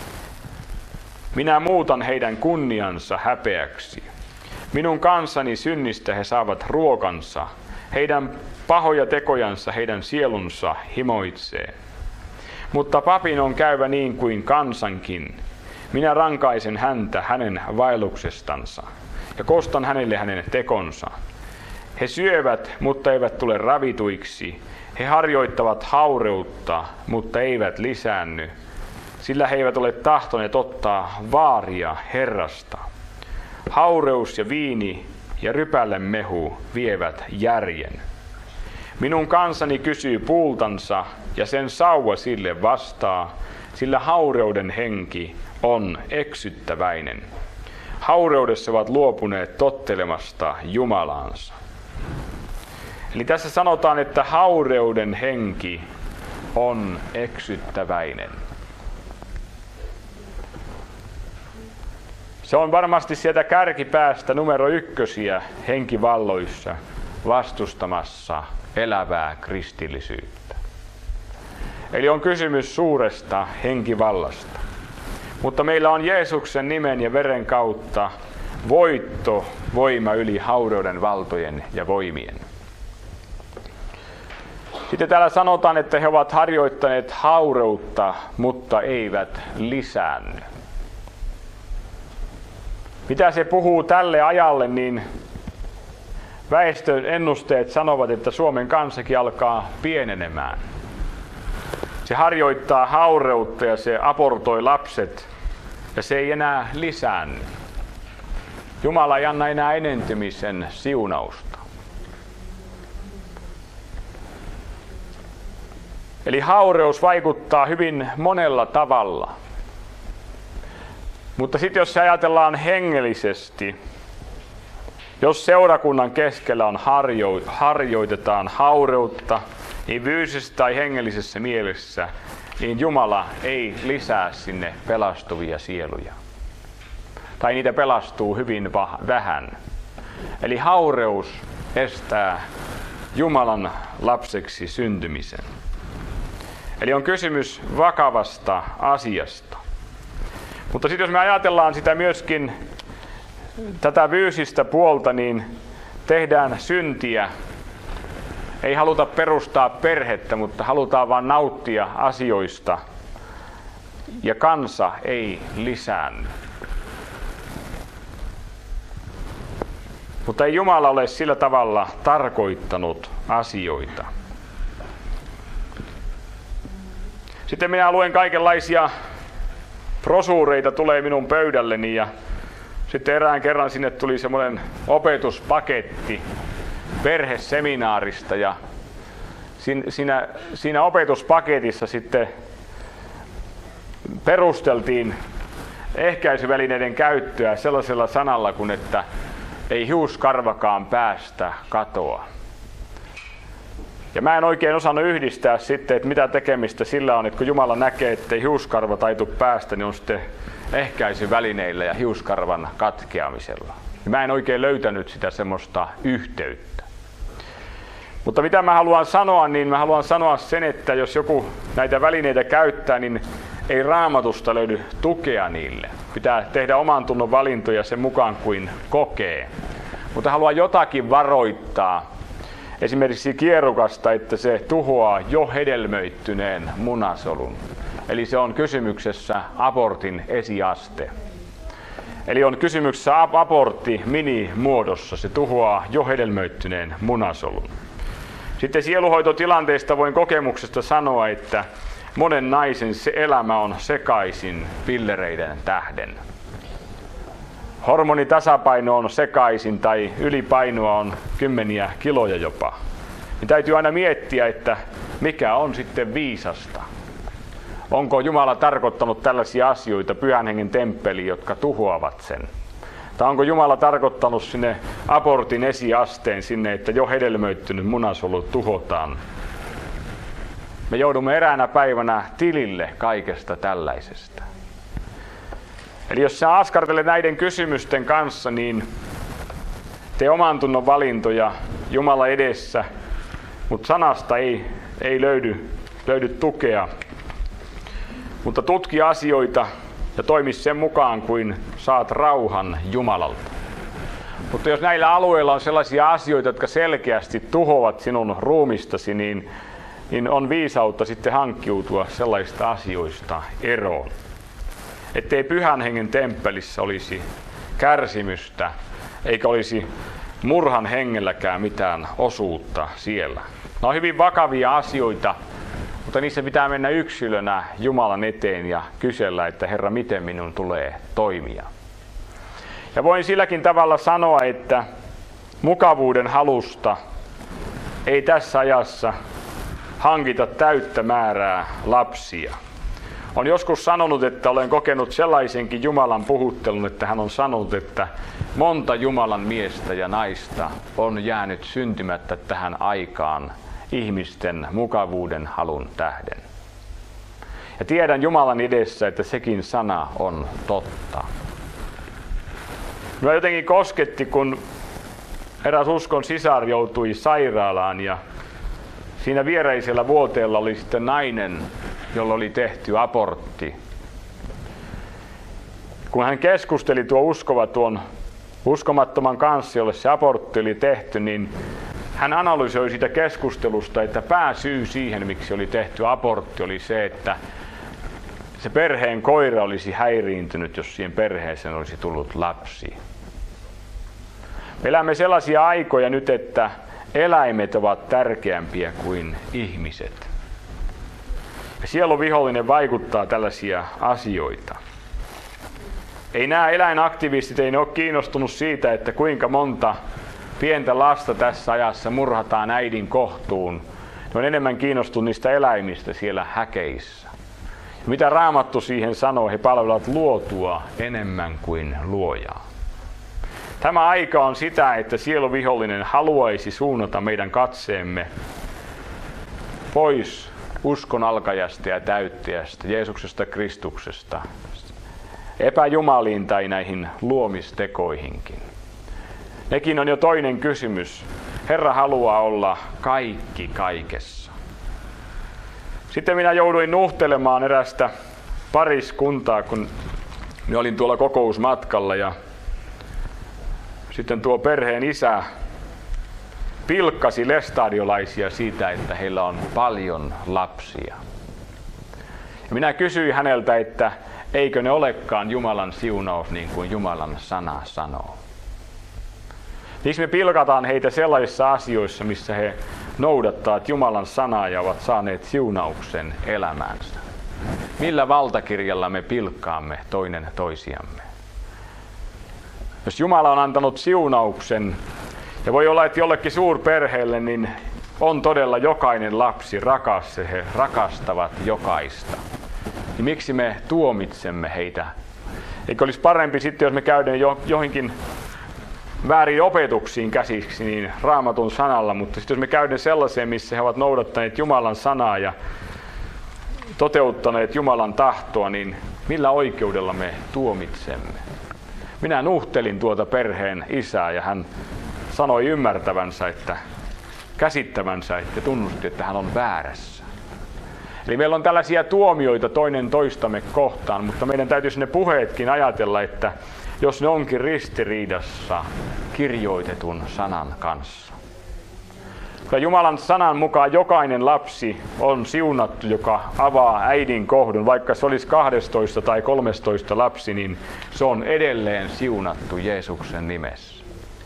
Minä muutan heidän kunniansa häpeäksi. Minun kansani synnistä he saavat ruokansa, heidän pahoja tekojansa heidän sielunsa himoitsee. Mutta papin on käyvä niin kuin kansankin. Minä rankaisen häntä hänen vaelluksestansa ja kostan hänelle hänen tekonsa. He syövät, mutta eivät tule ravituiksi. He harjoittavat haureutta, mutta eivät lisäänny, sillä he eivät ole tahtoneet ottaa vaaria Herrasta. Haureus ja viini ja rypälle mehu vievät järjen. Minun kansani kysyy puultansa ja sen sauva sille vastaa, sillä haureuden henki on eksyttäväinen. Haureudessa ovat luopuneet tottelemasta Jumalaansa. Eli tässä sanotaan, että haureuden henki on eksyttäväinen. Se on varmasti sieltä kärkipäästä numero ykkösiä henkivalloissa vastustamassa elävää kristillisyyttä. Eli on kysymys suuresta henkivallasta. Mutta meillä on Jeesuksen nimen ja veren kautta voitto, voima yli haureuden valtojen ja voimien. Sitten täällä sanotaan, että he ovat harjoittaneet haureutta, mutta eivät lisäänny. Mitä se puhuu tälle ajalle, niin väestön ennusteet sanovat, että Suomen kansakin alkaa pienenemään. Se harjoittaa haureutta ja se abortoi lapset ja se ei enää lisäänny. Jumala ei anna enää enentymisen siunausta. Eli haureus vaikuttaa hyvin monella tavalla. Mutta sitten jos ajatellaan hengellisesti, jos seurakunnan keskellä on harjo, harjoitetaan haureutta, niin fyysisessä tai hengellisessä mielessä, niin Jumala ei lisää sinne pelastuvia sieluja. Tai niitä pelastuu hyvin vähän. Eli haureus estää Jumalan lapseksi syntymisen. Eli on kysymys vakavasta asiasta. Mutta sitten jos me ajatellaan sitä myöskin tätä fyysistä puolta, niin tehdään syntiä. Ei haluta perustaa perhettä, mutta halutaan vain nauttia asioista. Ja kansa ei lisäänny. Mutta ei Jumala ole sillä tavalla tarkoittanut asioita. Sitten minä luen kaikenlaisia brosuureita tulee minun pöydälleni ja sitten erään kerran sinne tuli semmoinen opetuspaketti perheseminaarista ja siinä, siinä opetuspaketissa sitten perusteltiin ehkäisyvälineiden käyttöä sellaisella sanalla kuin, että ei hiuskarvakaan päästä katoa. Ja mä en oikein osannut yhdistää sitten, että mitä tekemistä sillä on, että kun Jumala näkee, että ei hiuskarva taitu päästä, niin on sitten ehkäisyvälineillä ja hiuskarvan katkeamisella. Mä en oikein löytänyt sitä semmoista yhteyttä. Mutta mitä mä haluan sanoa, niin mä haluan sanoa sen, että jos joku näitä välineitä käyttää, niin ei Raamatusta löydy tukea niille. Pitää tehdä oman tunnon valintoja sen mukaan kuin kokee. Mutta haluan jotakin varoittaa. Esimerkiksi kierukasta, että se tuhoaa jo hedelmöittyneen munasolun. Eli se on kysymyksessä abortin esiaste. Eli on kysymyksessä abortti minimuodossa. Se tuhoaa jo hedelmöittyneen munasolun. Sitten sieluhoitotilanteista voin kokemuksesta sanoa, että monen naisen se elämä on sekaisin pillereiden tähden. Hormonitasapaino on sekaisin tai ylipainoa on kymmeniä kiloja jopa. Niin täytyy aina miettiä, että mikä on sitten viisasta. Onko Jumala tarkoittanut tällaisia asioita Pyhän Hengen temppeliin, jotka tuhoavat sen? Tai onko Jumala tarkoittanut sinne abortin esiasteen sinne, että jo hedelmöittynyt munasolu tuhotaan? Me joudumme eräänä päivänä tilille kaikesta tällaisesta. Eli jos sä askartelet näiden kysymysten kanssa, niin tee oman tunnon valintoja Jumala edessä, mutta sanasta ei, ei löydy, löydy tukea. Mutta tutki asioita ja toimi sen mukaan, kuin saat rauhan Jumalalta. Mutta jos näillä alueilla on sellaisia asioita, jotka selkeästi tuhoavat sinun ruumistasi, niin, niin on viisautta sitten hankkiutua sellaisista asioista eroon. Ettei Pyhän Hengen temppelissä olisi kärsimystä, eikä olisi murhan hengelläkään mitään osuutta siellä. Nämä on hyvin vakavia asioita, mutta niissä pitää mennä yksilönä Jumalan eteen ja kysellä, että Herra, miten minun tulee toimia. Ja voin silläkin tavalla sanoa, että mukavuuden halusta ei tässä ajassa hankita täyttä määrää lapsia. On joskus sanonut, että olen kokenut sellaisenkin Jumalan puhuttelun, että hän on sanonut, että monta Jumalan miestä ja naista on jäänyt syntymättä tähän aikaan ihmisten mukavuuden halun tähden. Ja tiedän Jumalan edessä, että sekin sana on totta. Minua jotenkin kosketti, kun eräs uskon sisar joutui sairaalaan ja siinä viereisellä vuoteella oli sitten nainen, jolla oli tehty abortti. Kun hän keskusteli tuo uskova tuon uskomattoman kanssa, jolle se abortti oli tehty, niin hän analysoi sitä keskustelusta, että pääsyy siihen, miksi oli tehty abortti, oli se, että se perheen koira olisi häiriintynyt, jos siihen perheeseen olisi tullut lapsi. Me elämme sellaisia aikoja nyt, että eläimet ovat tärkeämpiä kuin ihmiset. Ja sieluvihollinen vaikuttaa tällaisia asioita. Ei nämä eläinaktivistit ei ne ole kiinnostunut siitä, että kuinka monta pientä lasta tässä ajassa murhataan äidin kohtuun. Ne on enemmän kiinnostunut niistä eläimistä siellä häkeissä. Ja mitä Raamattu siihen sanoo, he palvelevat luotua enemmän kuin luojaa. Tämä aika on sitä, että sieluvihollinen haluaisi suunnata meidän katseemme pois uskon alkajasta ja täyttäjästä, Jeesuksesta Kristuksesta, epäjumaliin tai näihin luomistekoihinkin. Nekin on jo toinen kysymys. Herra haluaa olla kaikki kaikessa. Sitten minä jouduin nuhtelemaan erästä pariskuntaa, kun minä olin tuolla kokousmatkalla ja sitten tuo perheen isä pilkkasi lestadiolaisia siitä, että heillä on paljon lapsia. Ja minä kysyin häneltä, että eikö ne olekaan Jumalan siunaus niin kuin Jumalan sana sanoo. Miksi me pilkataan heitä sellaisissa asioissa, missä he noudattavat Jumalan sanaa ja ovat saaneet siunauksen elämäänsä? Millä valtakirjalla me pilkkaamme toinen toisiamme? Jos Jumala on antanut siunauksen, ja voi olla, että jollekin suurperheelle niin on todella jokainen lapsi rakas, he rakastavat jokaista. Niin miksi me tuomitsemme heitä? Eikö olisi parempi sitten, jos me käydään jo, johonkin väärin opetuksiin käsiksi niin Raamatun sanalla, mutta sitten jos me käydään sellaiseen, missä he ovat noudattaneet Jumalan sanaa ja toteuttaneet Jumalan tahtoa, niin millä oikeudella me tuomitsemme? Minä nuhtelin tuota perheen isää ja hän sanoi ymmärtävänsä, että käsittävänsä, että tunnusti, että hän on väärässä. Eli meillä on tällaisia tuomioita toinen toistamme kohtaan, mutta meidän täytyisi ne puheetkin ajatella, että jos ne onkin ristiriidassa kirjoitetun sanan kanssa. Jumalan sanan mukaan jokainen lapsi on siunattu, joka avaa äidin kohdun. Vaikka se olisi kaksitoista tai kolmetoista lapsi, niin se on edelleen siunattu Jeesuksen nimessä.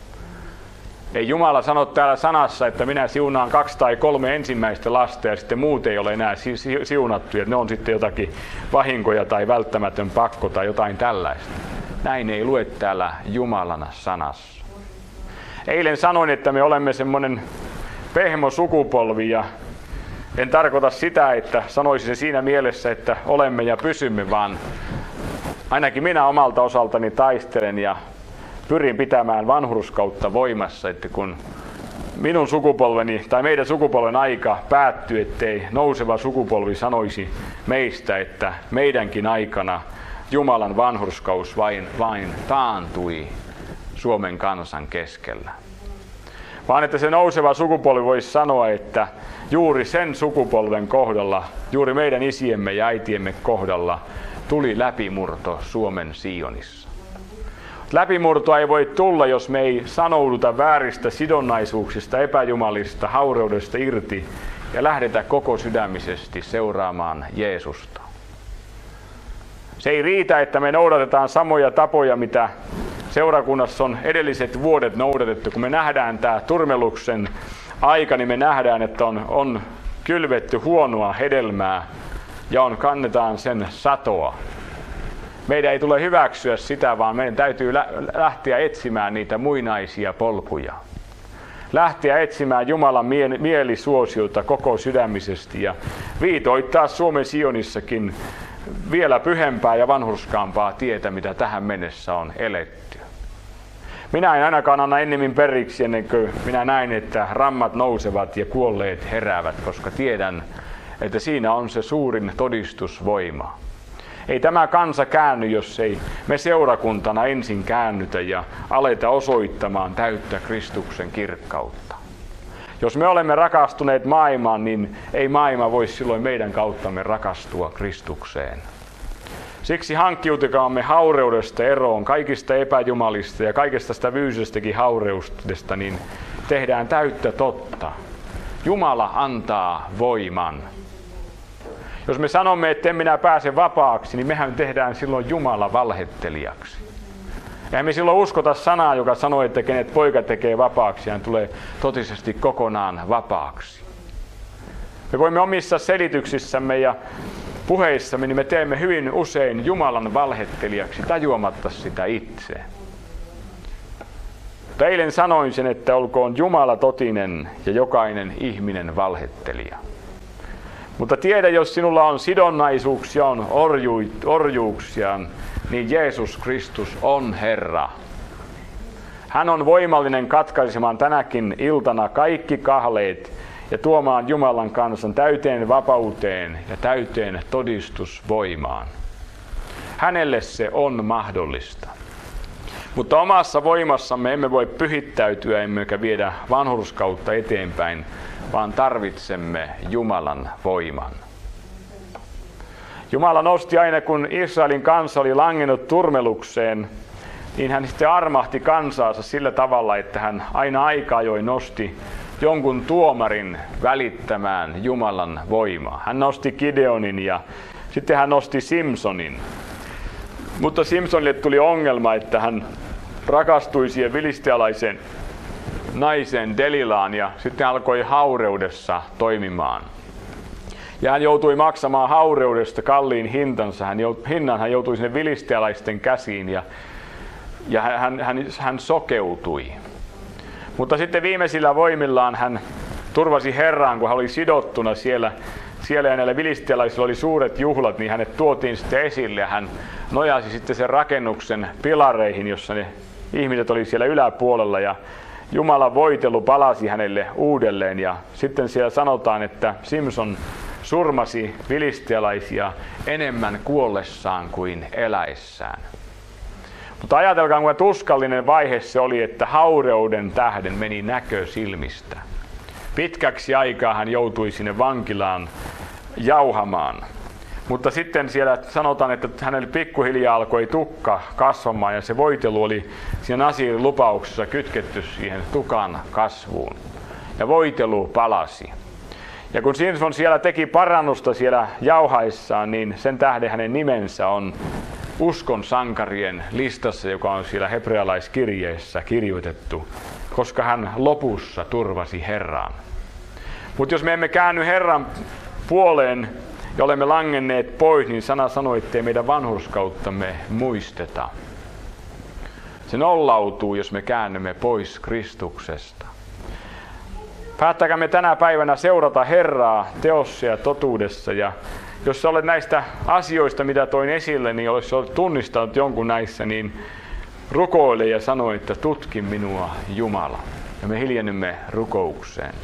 Ei Jumala sano täällä sanassa, että minä siunaan kaksi tai kolme ensimmäistä lasta ja sitten muut ei ole enää siunattu, että ne on sitten jotakin vahinkoja tai välttämätön pakko tai jotain tällaista. Näin ei lue täällä Jumalan sanassa. Eilen sanoin, että me olemme semmoinen pehmo sukupolvi ja en tarkoita sitä, että sanoisin se siinä mielessä, että olemme ja pysymme, vaan ainakin minä omalta osaltani taistelen ja pyrin pitämään vanhurskautta voimassa, että kun minun sukupolveni tai meidän sukupolven aika päättyy, ettei nouseva sukupolvi sanoisi meistä, että meidänkin aikana Jumalan vanhurskaus vain, vain taantui Suomen kansan keskellä. Vaan että se nouseva sukupolvi voisi sanoa, että juuri sen sukupolven kohdalla, juuri meidän isiemme ja äitiemme kohdalla tuli läpimurto Suomen Sionissa. Läpimurtoa ei voi tulla, jos me ei sanouduta vääristä sidonnaisuuksista, epäjumalista, haureudesta irti ja lähdetä koko sydämisesti seuraamaan Jeesusta. Se ei riitä, että me noudatetaan samoja tapoja, mitä seurakunnassa on edelliset vuodet noudatettu. Kun me nähdään tämä turmeluksen aika, niin me nähdään, että on, on kylvetty huonoa hedelmää ja on, kannetaan sen satoa. Meidän ei tule hyväksyä sitä, vaan meidän täytyy lähteä etsimään niitä muinaisia polkuja. Lähteä etsimään Jumalan mielisuosiota koko sydämisesti ja viitoittaa Suomen Sionissakin vielä pyhempää ja vanhurskaampaa tietä, mitä tähän mennessä on eletty. Minä en ainakaan anna ennemmin periksi ennen kuin minä näin, että rammat nousevat ja kuolleet heräävät, koska tiedän, että siinä on se suurin todistusvoima. Ei tämä kansa käänny, jos ei me seurakuntana ensin käännytä ja aleta osoittamaan täyttä Kristuksen kirkkautta. Jos me olemme rakastuneet maailmaan, niin ei maailma voi silloin meidän kauttamme rakastua Kristukseen. Siksi hankkiutukaamme haureudesta eroon, kaikista epäjumalista ja kaikesta sitä fyysisestäkin haureudesta, niin tehdään täyttä totta. Jumala antaa voiman. Jos me sanomme, että en minä pääse vapaaksi, niin mehän tehdään silloin Jumala valhettelijaksi. Eihän me silloin uskota sanaa, joka sanoo, että kenet poika tekee vapaaksi, hän tulee totisesti kokonaan vapaaksi. Me voimme omissa selityksissämme ja puheissamme, niin me teemme hyvin usein Jumalan valhettelijaksi, tajuamatta sitä itse. Mutta eilen sanoin sen, että olkoon Jumala totinen ja jokainen ihminen valhettelija. Mutta tiedä, jos sinulla on sidonnaisuuksia, on orjuuksia, niin Jeesus Kristus on Herra. Hän on voimallinen katkaisemaan tänäkin iltana kaikki kahleet ja tuomaan Jumalan kansan täyteen vapauteen ja täyteen todistusvoimaan. Hänelle se on mahdollista. Mutta omassa voimassamme emme voi pyhittäytyä emmekä viedä vanhurskautta eteenpäin, vaan tarvitsemme Jumalan voiman. Jumala nosti aina, kun Israelin kansa oli langennut turmelukseen, niin hän sitten armahti kansaansa sillä tavalla, että hän aina aika ajoin nosti jonkun tuomarin välittämään Jumalan voimaa. Hän nosti Gideonin ja sitten hän nosti Simsonin. Mutta Simsonille tuli ongelma, että hän rakastui siihen filistealaiseen naiseen Delilaan ja sitten alkoi haureudessa toimimaan. Ja hän joutui maksamaan haureudesta kalliin hintansa. Hän joutui, hinnan hän joutui sinne filistealaisten käsiin ja, ja hän, hän, hän sokeutui. Mutta sitten viimeisillä voimillaan hän turvasi Herraan, kun hän oli sidottuna siellä. Siellä ja näillä filistealaisilla oli suuret juhlat, niin hänet tuotiin sitten esille ja hän nojasi sitten sen rakennuksen pilareihin, jossa ne ihmiset oli siellä yläpuolella ja Jumalan voitelu palasi hänelle uudelleen ja sitten siellä sanotaan, että Simson surmasi filistealaisia enemmän kuollessaan kuin eläessään. Mutta ajatelkaa, kuinka tuskallinen vaihe se oli, että haureuden tähden meni näkö silmistä. Pitkäksi aikaa hän joutui sinne vankilaan jauhamaan. Mutta sitten siellä sanotaan, että hänelle pikkuhiljaa alkoi tukka kasvamaan ja se voitelu oli siinä Nasirin lupauksessa kytketty siihen tukan kasvuun. Ja voitelu palasi. Ja kun Simson siellä teki parannusta siellä jauhaissaan, niin sen tähden hänen nimensä on uskon sankarien listassa, joka on siellä hebrealaiskirjeessä kirjoitettu, koska hän lopussa turvasi Herraan. Mutta jos me emme käänny Herran puoleen ja olemme langenneet pois, niin sana sanoi, ettei meidän vanhurskauttamme muisteta. Se nollautuu, jos me käännymme pois Kristuksesta. Päättäkäämme tänä päivänä seurata Herraa teossa ja totuudessa. Ja jos sä olet näistä asioista, mitä toin esille, niin jos olet tunnistanut jonkun näissä, niin rukoile ja sano, että tutki minua Jumala. Ja me hiljennymme rukoukseen.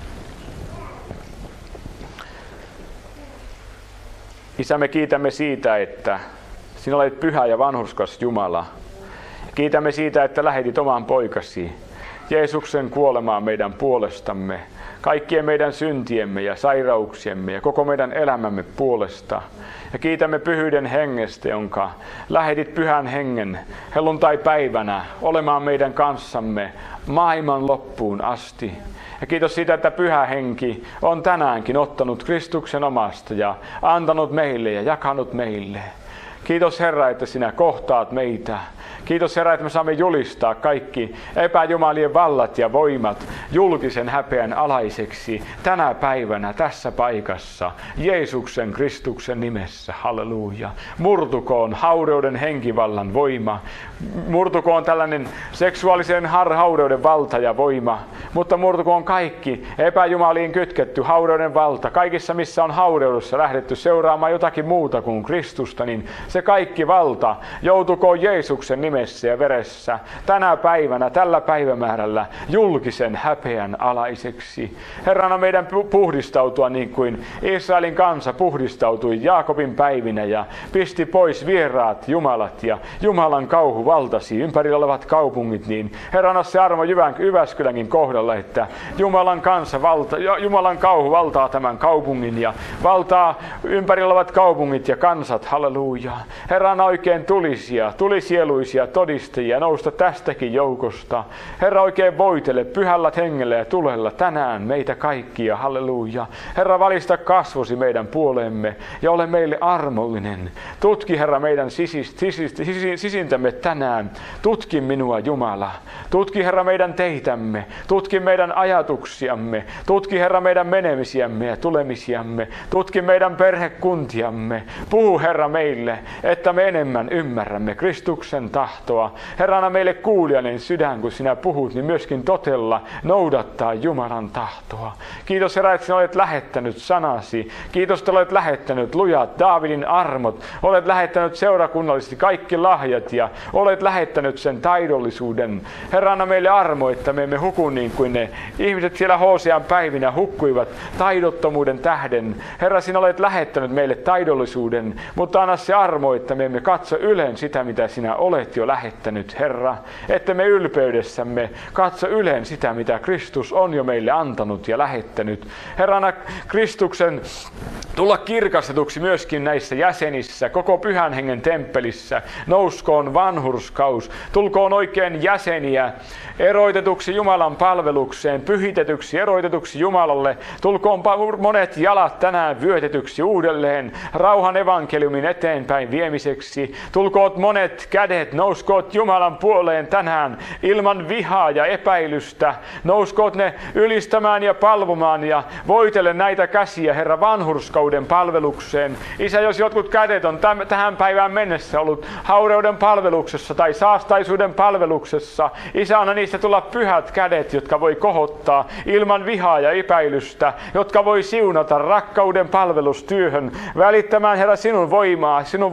Isä, me kiitämme siitä, että sinä olet pyhä ja vanhurskas Jumala. Kiitämme siitä, että lähetit oman poikasi Jeesuksen kuolemaan meidän puolestamme, kaikkien meidän syntiemme ja sairauksiemme ja koko meidän elämämme puolesta. Ja kiitämme pyhyyden hengestä, jonka lähetit pyhän hengen helluntai-päivänä olemaan meidän kanssamme maailman loppuun asti. Ja kiitos siitä, että pyhä henki on tänäänkin ottanut Kristuksen omasta ja antanut meille ja jakanut meille. Kiitos Herra, että sinä kohtaat meitä. Kiitos Herra, että me saamme julistaa kaikki epäjumalien vallat ja voimat julkisen häpeän alaiseksi tänä päivänä tässä paikassa Jeesuksen Kristuksen nimessä. Halleluja. Murtukoon haureuden henkivallan voima. Murtukoon tällainen seksuaalisen haureuden valta ja voima. Mutta murtukoon kaikki epäjumaliin kytketty haureuden valta. Kaikissa missä on haureudessa lähdetty seuraamaan jotakin muuta kuin Kristusta, niin se kaikki valta joutukoon Jeesuksen nimessä ja veressä tänä päivänä, tällä päivämäärällä julkisen häpeän alaiseksi. Herrana meidän puhdistautua niin kuin Israelin kansa puhdistautui Jaakobin päivinä ja pisti pois vieraat jumalat ja Jumalan kauhu valtasi ympärillä olevat kaupungit, niin Herrana se armo Jyväskylänkin kohdalla, että Jumalan kansa valta, Jumalan kauhu valtaa tämän kaupungin ja valtaa ympärillä olevat kaupungit ja kansat. Halleluja. Herrana oikein tulisia, tulisieluisia todistajia nousta tästäkin joukosta. Herra oikein voitele pyhällä hengellä ja tulella tänään meitä kaikkia. Halleluja. Herra valista kasvosi meidän puoleemme ja ole meille armollinen. Tutki Herra meidän sisist, sisist, sisist, sisintämme tänään. Tutki minua Jumala. Tutki Herra meidän teitämme. Tutki meidän ajatuksiamme. Tutki Herra meidän menemisiämme ja tulemisiamme. Tutki meidän perhekuntiamme. Puhu Herra meille, että me enemmän ymmärrämme Kristuksen tahtoa. Herrana meille kuulijainen sydän, kun sinä puhut, niin myöskin totella noudattaa Jumalan tahtoa. Kiitos Herra, että sinä olet lähettänyt sanasi. Kiitos, että olet lähettänyt lujat Daavidin armot. Olet lähettänyt seurakunnallisesti kaikki lahjat ja olet lähettänyt sen taidollisuuden. Herrana meille armo, että me emme huku niin kuin ne ihmiset siellä Hosean päivinä hukkuivat taidottomuuden tähden. Herra, sinä olet lähettänyt meille taidollisuuden, mutta anna se armo, että me emme katso yleen sitä, mitä sinä olet jo lähettänyt, Herra. Että me ylpeydessämme katso yleen sitä, mitä Kristus on jo meille antanut ja lähettänyt. Herrana Kristuksen tulla kirkastetuksi myöskin näissä jäsenissä, koko Pyhän Hengen temppelissä. Nouskoon vanhurskaus, tulkoon oikein jäseniä eroitetuksi Jumalan palvelukseen, pyhitetyksi, eroitetuksi Jumalalle. Tulkoon monet jalat tänään vyötetyksi uudelleen rauhan evankeliumin eteenpäin viemiseksi. Tulkoot monet kädet, nouskoot Jumalan puoleen tänään ilman vihaa ja epäilystä. Nouskoot ne ylistämään ja palvomaan ja voitele näitä käsiä, Herra, vanhurskauden palvelukseen. Isä, jos jotkut kädet on täm- tähän päivään mennessä ollut haureuden palveluksessa tai saastaisuuden palveluksessa, Isä, anna niistä tulla pyhät kädet, jotka voi kohottaa ilman vihaa ja epäilystä, jotka voi siunata rakkauden palvelustyöhön, välittämään, Herra, sinun voimaa, sinun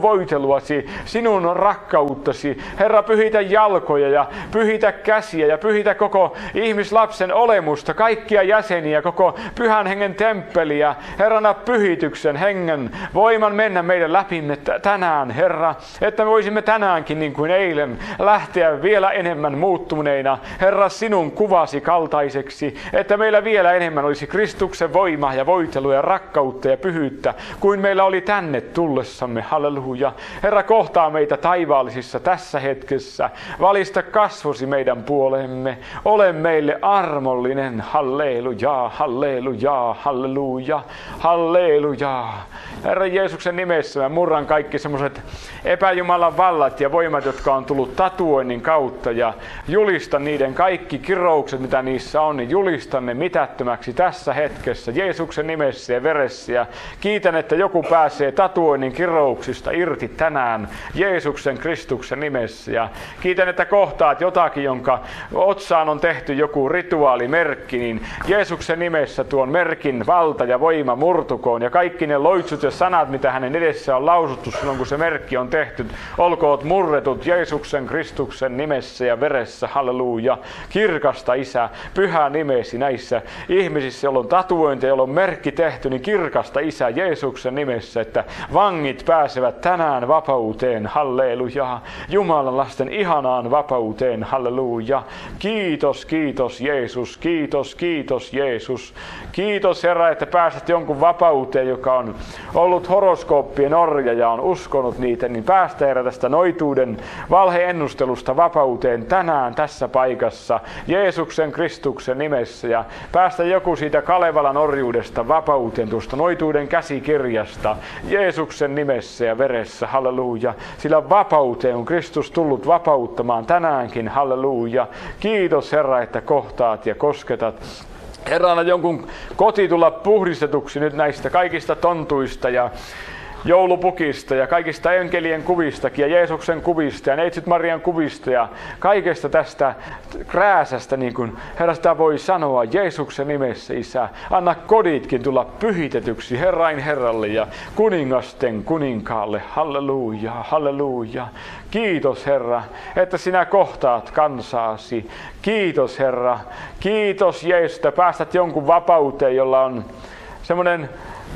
voiteluasi, sinun rakkauttasi. Herra, pyhitä jalkoja ja pyhitä käsiä ja pyhitä koko ihmislapsen olemusta, kaikkia jäseniä, koko pyhän hengen temppeliä. Herra, anna pyhityksen hengen voiman mennä meidän läpimme tänään, Herra, että me voisimme tänäänkin niin kuin eilen lähteä vielä enemmän muuttuneina, Herra, sinun kuvasi kaltaiseksi, että meillä vielä enemmän olisi Kristuksen voimaa ja voitelua ja rakkautta ja pyhyyttä kuin meillä oli tänne tullessamme. Halleluja. Herra, kohtaa meitä taivaallisissa tässä hetkessä. Valista kasvosi meidän puolemme. Ole meille armollinen. Halleluja, halleluja, halleluja, halleluja. Herra Jeesuksen nimessä mä murran kaikki semmoiset epäjumalan vallat ja voimat, jotka on tullut tatuoinnin kautta, ja julistan niiden kaikki kiroukset, mitä niissä on, niin julistan ne mitättömäksi tässä hetkessä Jeesuksen nimessä ja veressä. Ja kiitän, että joku pääsee tatuoinnin kirouksista irti tänään Jeesuksen Kristuksen nimessä. Ja kiitän, että kohtaat jotakin, jonka otsaan on tehty joku rituaalimerkki, niin Jeesuksen nimessä tuon merkin valta ja voima murtukoon, ja kaikki ne loitsut ja sanat, mitä hänen edessä on lausuttu silloin, kun se merkki on tehty, olkoot murretut Jeesuksen Kristuksen nimessä ja veressä. Halleluja. Kirkasta, Isä, pyhä nimesi näissä ihmisissä, joilla on tatuointi, joilla on merkki tehty, niin kirkasta, Isä, Jeesuksen nimessä, että vangit pääsevät tänään vapauteen. Halleluja. Jumalan lasten ihanaan vapauteen. Halleluja. Kiitos, kiitos Jeesus. Kiitos, kiitos Jeesus. Kiitos, Herra, että pääset jonkun vapauteen, joka on ollut horoskooppien orja ja on uskonut niitä, niin päästä, Herra, tästä noituuden valheennustelusta vapauteen tänään tässä paikassa Jeesuksen Kristuksen nimessä, ja päästä joku siitä Kalevalan orjuudesta vapauteen, tuosta noituuden käsikirjasta Jeesuksen nimessä ja veressä. Halleluja. Sillä vapauteen on Kristus tullut vapauttamaan tänäänkin. Halleluja. Kiitos, Herra, että kohtaat ja kosketat. Herra, anna jonkun koti tulla puhdistetuksi nyt näistä kaikista tontuista ja joulupukista ja kaikista enkelien kuvistakin ja Jeesuksen kuvista ja Neitsyt Marian kuvista ja kaikesta tästä krääsästä, niin kuin Herra sitä voi sanoa Jeesuksen nimessä, Isä. Anna koditkin tulla pyhitetyksi Herrain Herralle ja kuningasten kuninkaalle. Halleluja, halleluja. Kiitos, Herra, että sinä kohtaat kansaasi. Kiitos, Herra. Kiitos, Jeesus, että päästät jonkun vapauteen, jolla on semmoinen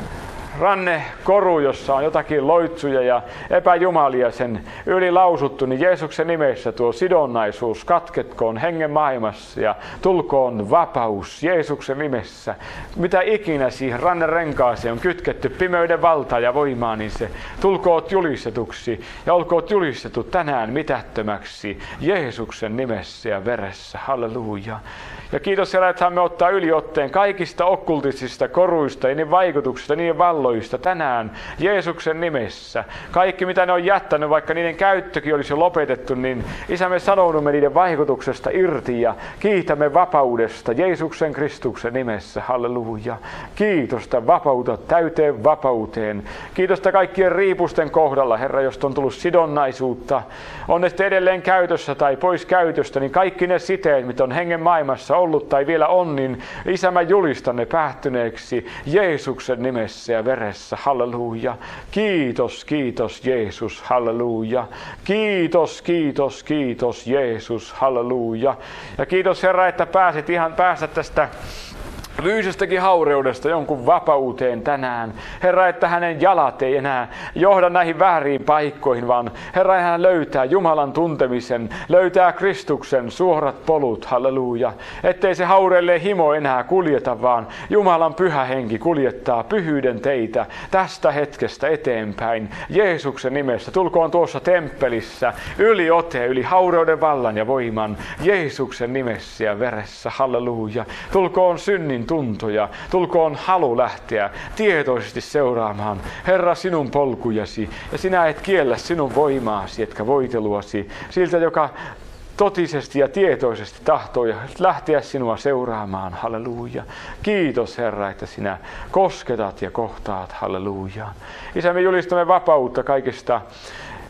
rannekoru, jossa on jotakin loitsuja ja epäjumalia sen yli lausuttu, niin Jeesuksen nimessä tuo sidonnaisuus katketkoon hengen maailmassa ja tulkoon vapaus Jeesuksen nimessä. Mitä ikinä siihen rannerenkaaseen on kytketty pimeyden valtaa ja voimaa, niin se tulkoot julistetuksi ja olkoot julistettu tänään mitättömäksi Jeesuksen nimessä ja veressä. Halleluja. Ja kiitos, Herra, että saamme ottaa yliotteen kaikista okkultisista koruista ja niiden vaikutuksista, niiden valloista tänään Jeesuksen nimessä. Kaikki, mitä ne on jättänyt, vaikka niiden käyttökin olisi jo lopetettu, niin Isä, me sanoudumme niiden vaikutuksesta irti ja kiitämme vapaudesta Jeesuksen Kristuksen nimessä. Halleluja. Kiitos, että vapautat täyteen vapauteen. Kiitos, että kaikkien riipusten kohdalla, Herra, josta on tullut sidonnaisuutta, on ne sitten edelleen käytössä tai pois käytöstä, niin kaikki ne siteet, mitä on hengen maailmassa ollut tai vielä on, niin Isä, mä julistan ne päättyneeksi Jeesuksen nimessä ja veressä. Halleluja. Kiitos, kiitos Jeesus. Halleluja. Kiitos, kiitos, kiitos Jeesus. Halleluja. Ja kiitos, Herra, että pääsit ihan päästä tästä fyysistäkin haureudesta jonkun vapauteen tänään. Herra, että hänen jalat ei enää johda näihin vääriin paikkoihin, vaan Herra, hän löytää Jumalan tuntemisen, löytää Kristuksen suorat polut. Halleluja. Ettei se haureille himo enää kuljeta, vaan Jumalan pyhä henki kuljettaa pyhyyden teitä tästä hetkestä eteenpäin. Jeesuksen nimessä tulkoon tuossa temppelissä yli ote, yli haureuden vallan ja voiman Jeesuksen nimessä ja veressä. Halleluja. Tulkoon synnin tuntoja, tulkoon halu lähteä tietoisesti seuraamaan Herra sinun polkujasi, ja sinä et kiellä sinun voimaasi, etkä voiteluasi siltä, joka totisesti ja tietoisesti tahtoo lähteä sinua seuraamaan. Halleluja. Kiitos, Herra, että sinä kosketat ja kohtaat. Halleluja. Isä, me julistamme vapautta kaikista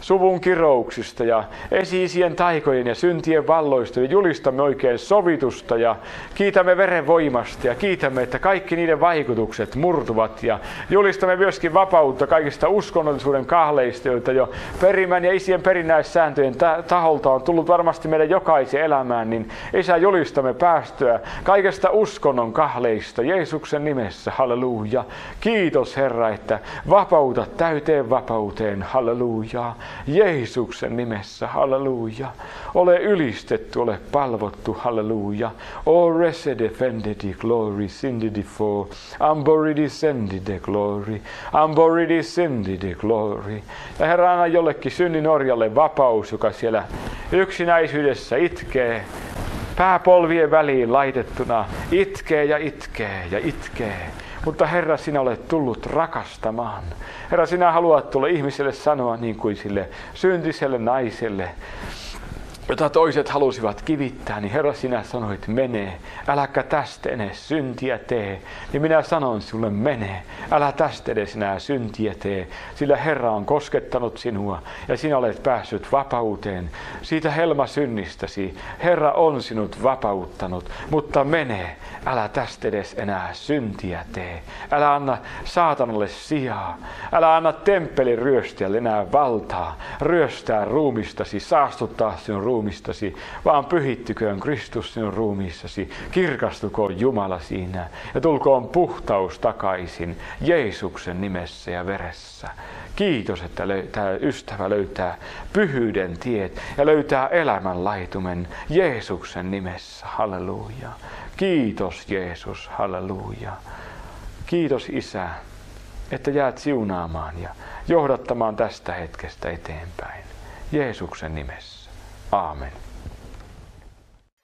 suvun kirouksista ja esi-isien taikojen ja syntien valloista ja julistamme oikein sovitusta ja kiitämme veren voimasta ja kiitämme, että kaikki niiden vaikutukset murtuvat ja julistamme myöskin vapautta kaikista uskonnollisuuden kahleista, joita jo perimän ja isien perinnäissääntöjen taholta on tullut varmasti meidän jokaisen elämään, niin Isä, julistamme päästöä kaikesta uskonnon kahleista Jeesuksen nimessä, halleluja. Kiitos Herra, että vapautat täyteen vapauteen, halleluja. Jeesuksen nimessä, halleluja. Ole ylistetty, ole palvottu, halleluja. O rese defendedi glory, sindidi for, amboridi sendide glory, amboridi sendide glory. Ja Herra, anna jollekin synnin orjalle vapaus, joka siellä yksinäisyydessä itkee, pääpolvien väliin laitettuna, itkee ja itkee ja itkee. Mutta Herra, sinä olet tullut rakastamaan. Herra, sinä haluat tulla ihmiselle sanoa niin kuin sille syntiselle naiselle, jota toiset halusivat kivittää, niin Herra, sinä sanoit, mene, äläkä tästä edes syntiä tee. Niin minä sanon sinulle, mene, älä tästä edes enää syntiä tee, sillä Herra on koskettanut sinua ja sinä olet päässyt vapauteen siitä helmasynnistäsi. Herra on sinut vapauttanut, mutta mene, älä tästä edes enää syntiä tee. Älä anna saatanalle sijaa, älä anna temppelin ryöstäjälle enää valtaa, ryöstää ruumistasi, saastuttaa sinun ruumistasi, vaan pyhittyköön Kristus sinun ruumiissasi, kirkastukoon Jumala siinä ja tulkoon puhtaus takaisin Jeesuksen nimessä ja veressä. Kiitos, että tämä ystävä löytää pyhyyden tiet ja löytää elämän laitumen Jeesuksen nimessä. Halleluja. Kiitos Jeesus. Halleluja. Kiitos Isä, että jäät siunaamaan ja johdattamaan tästä hetkestä eteenpäin. Jeesuksen nimessä. Aamen.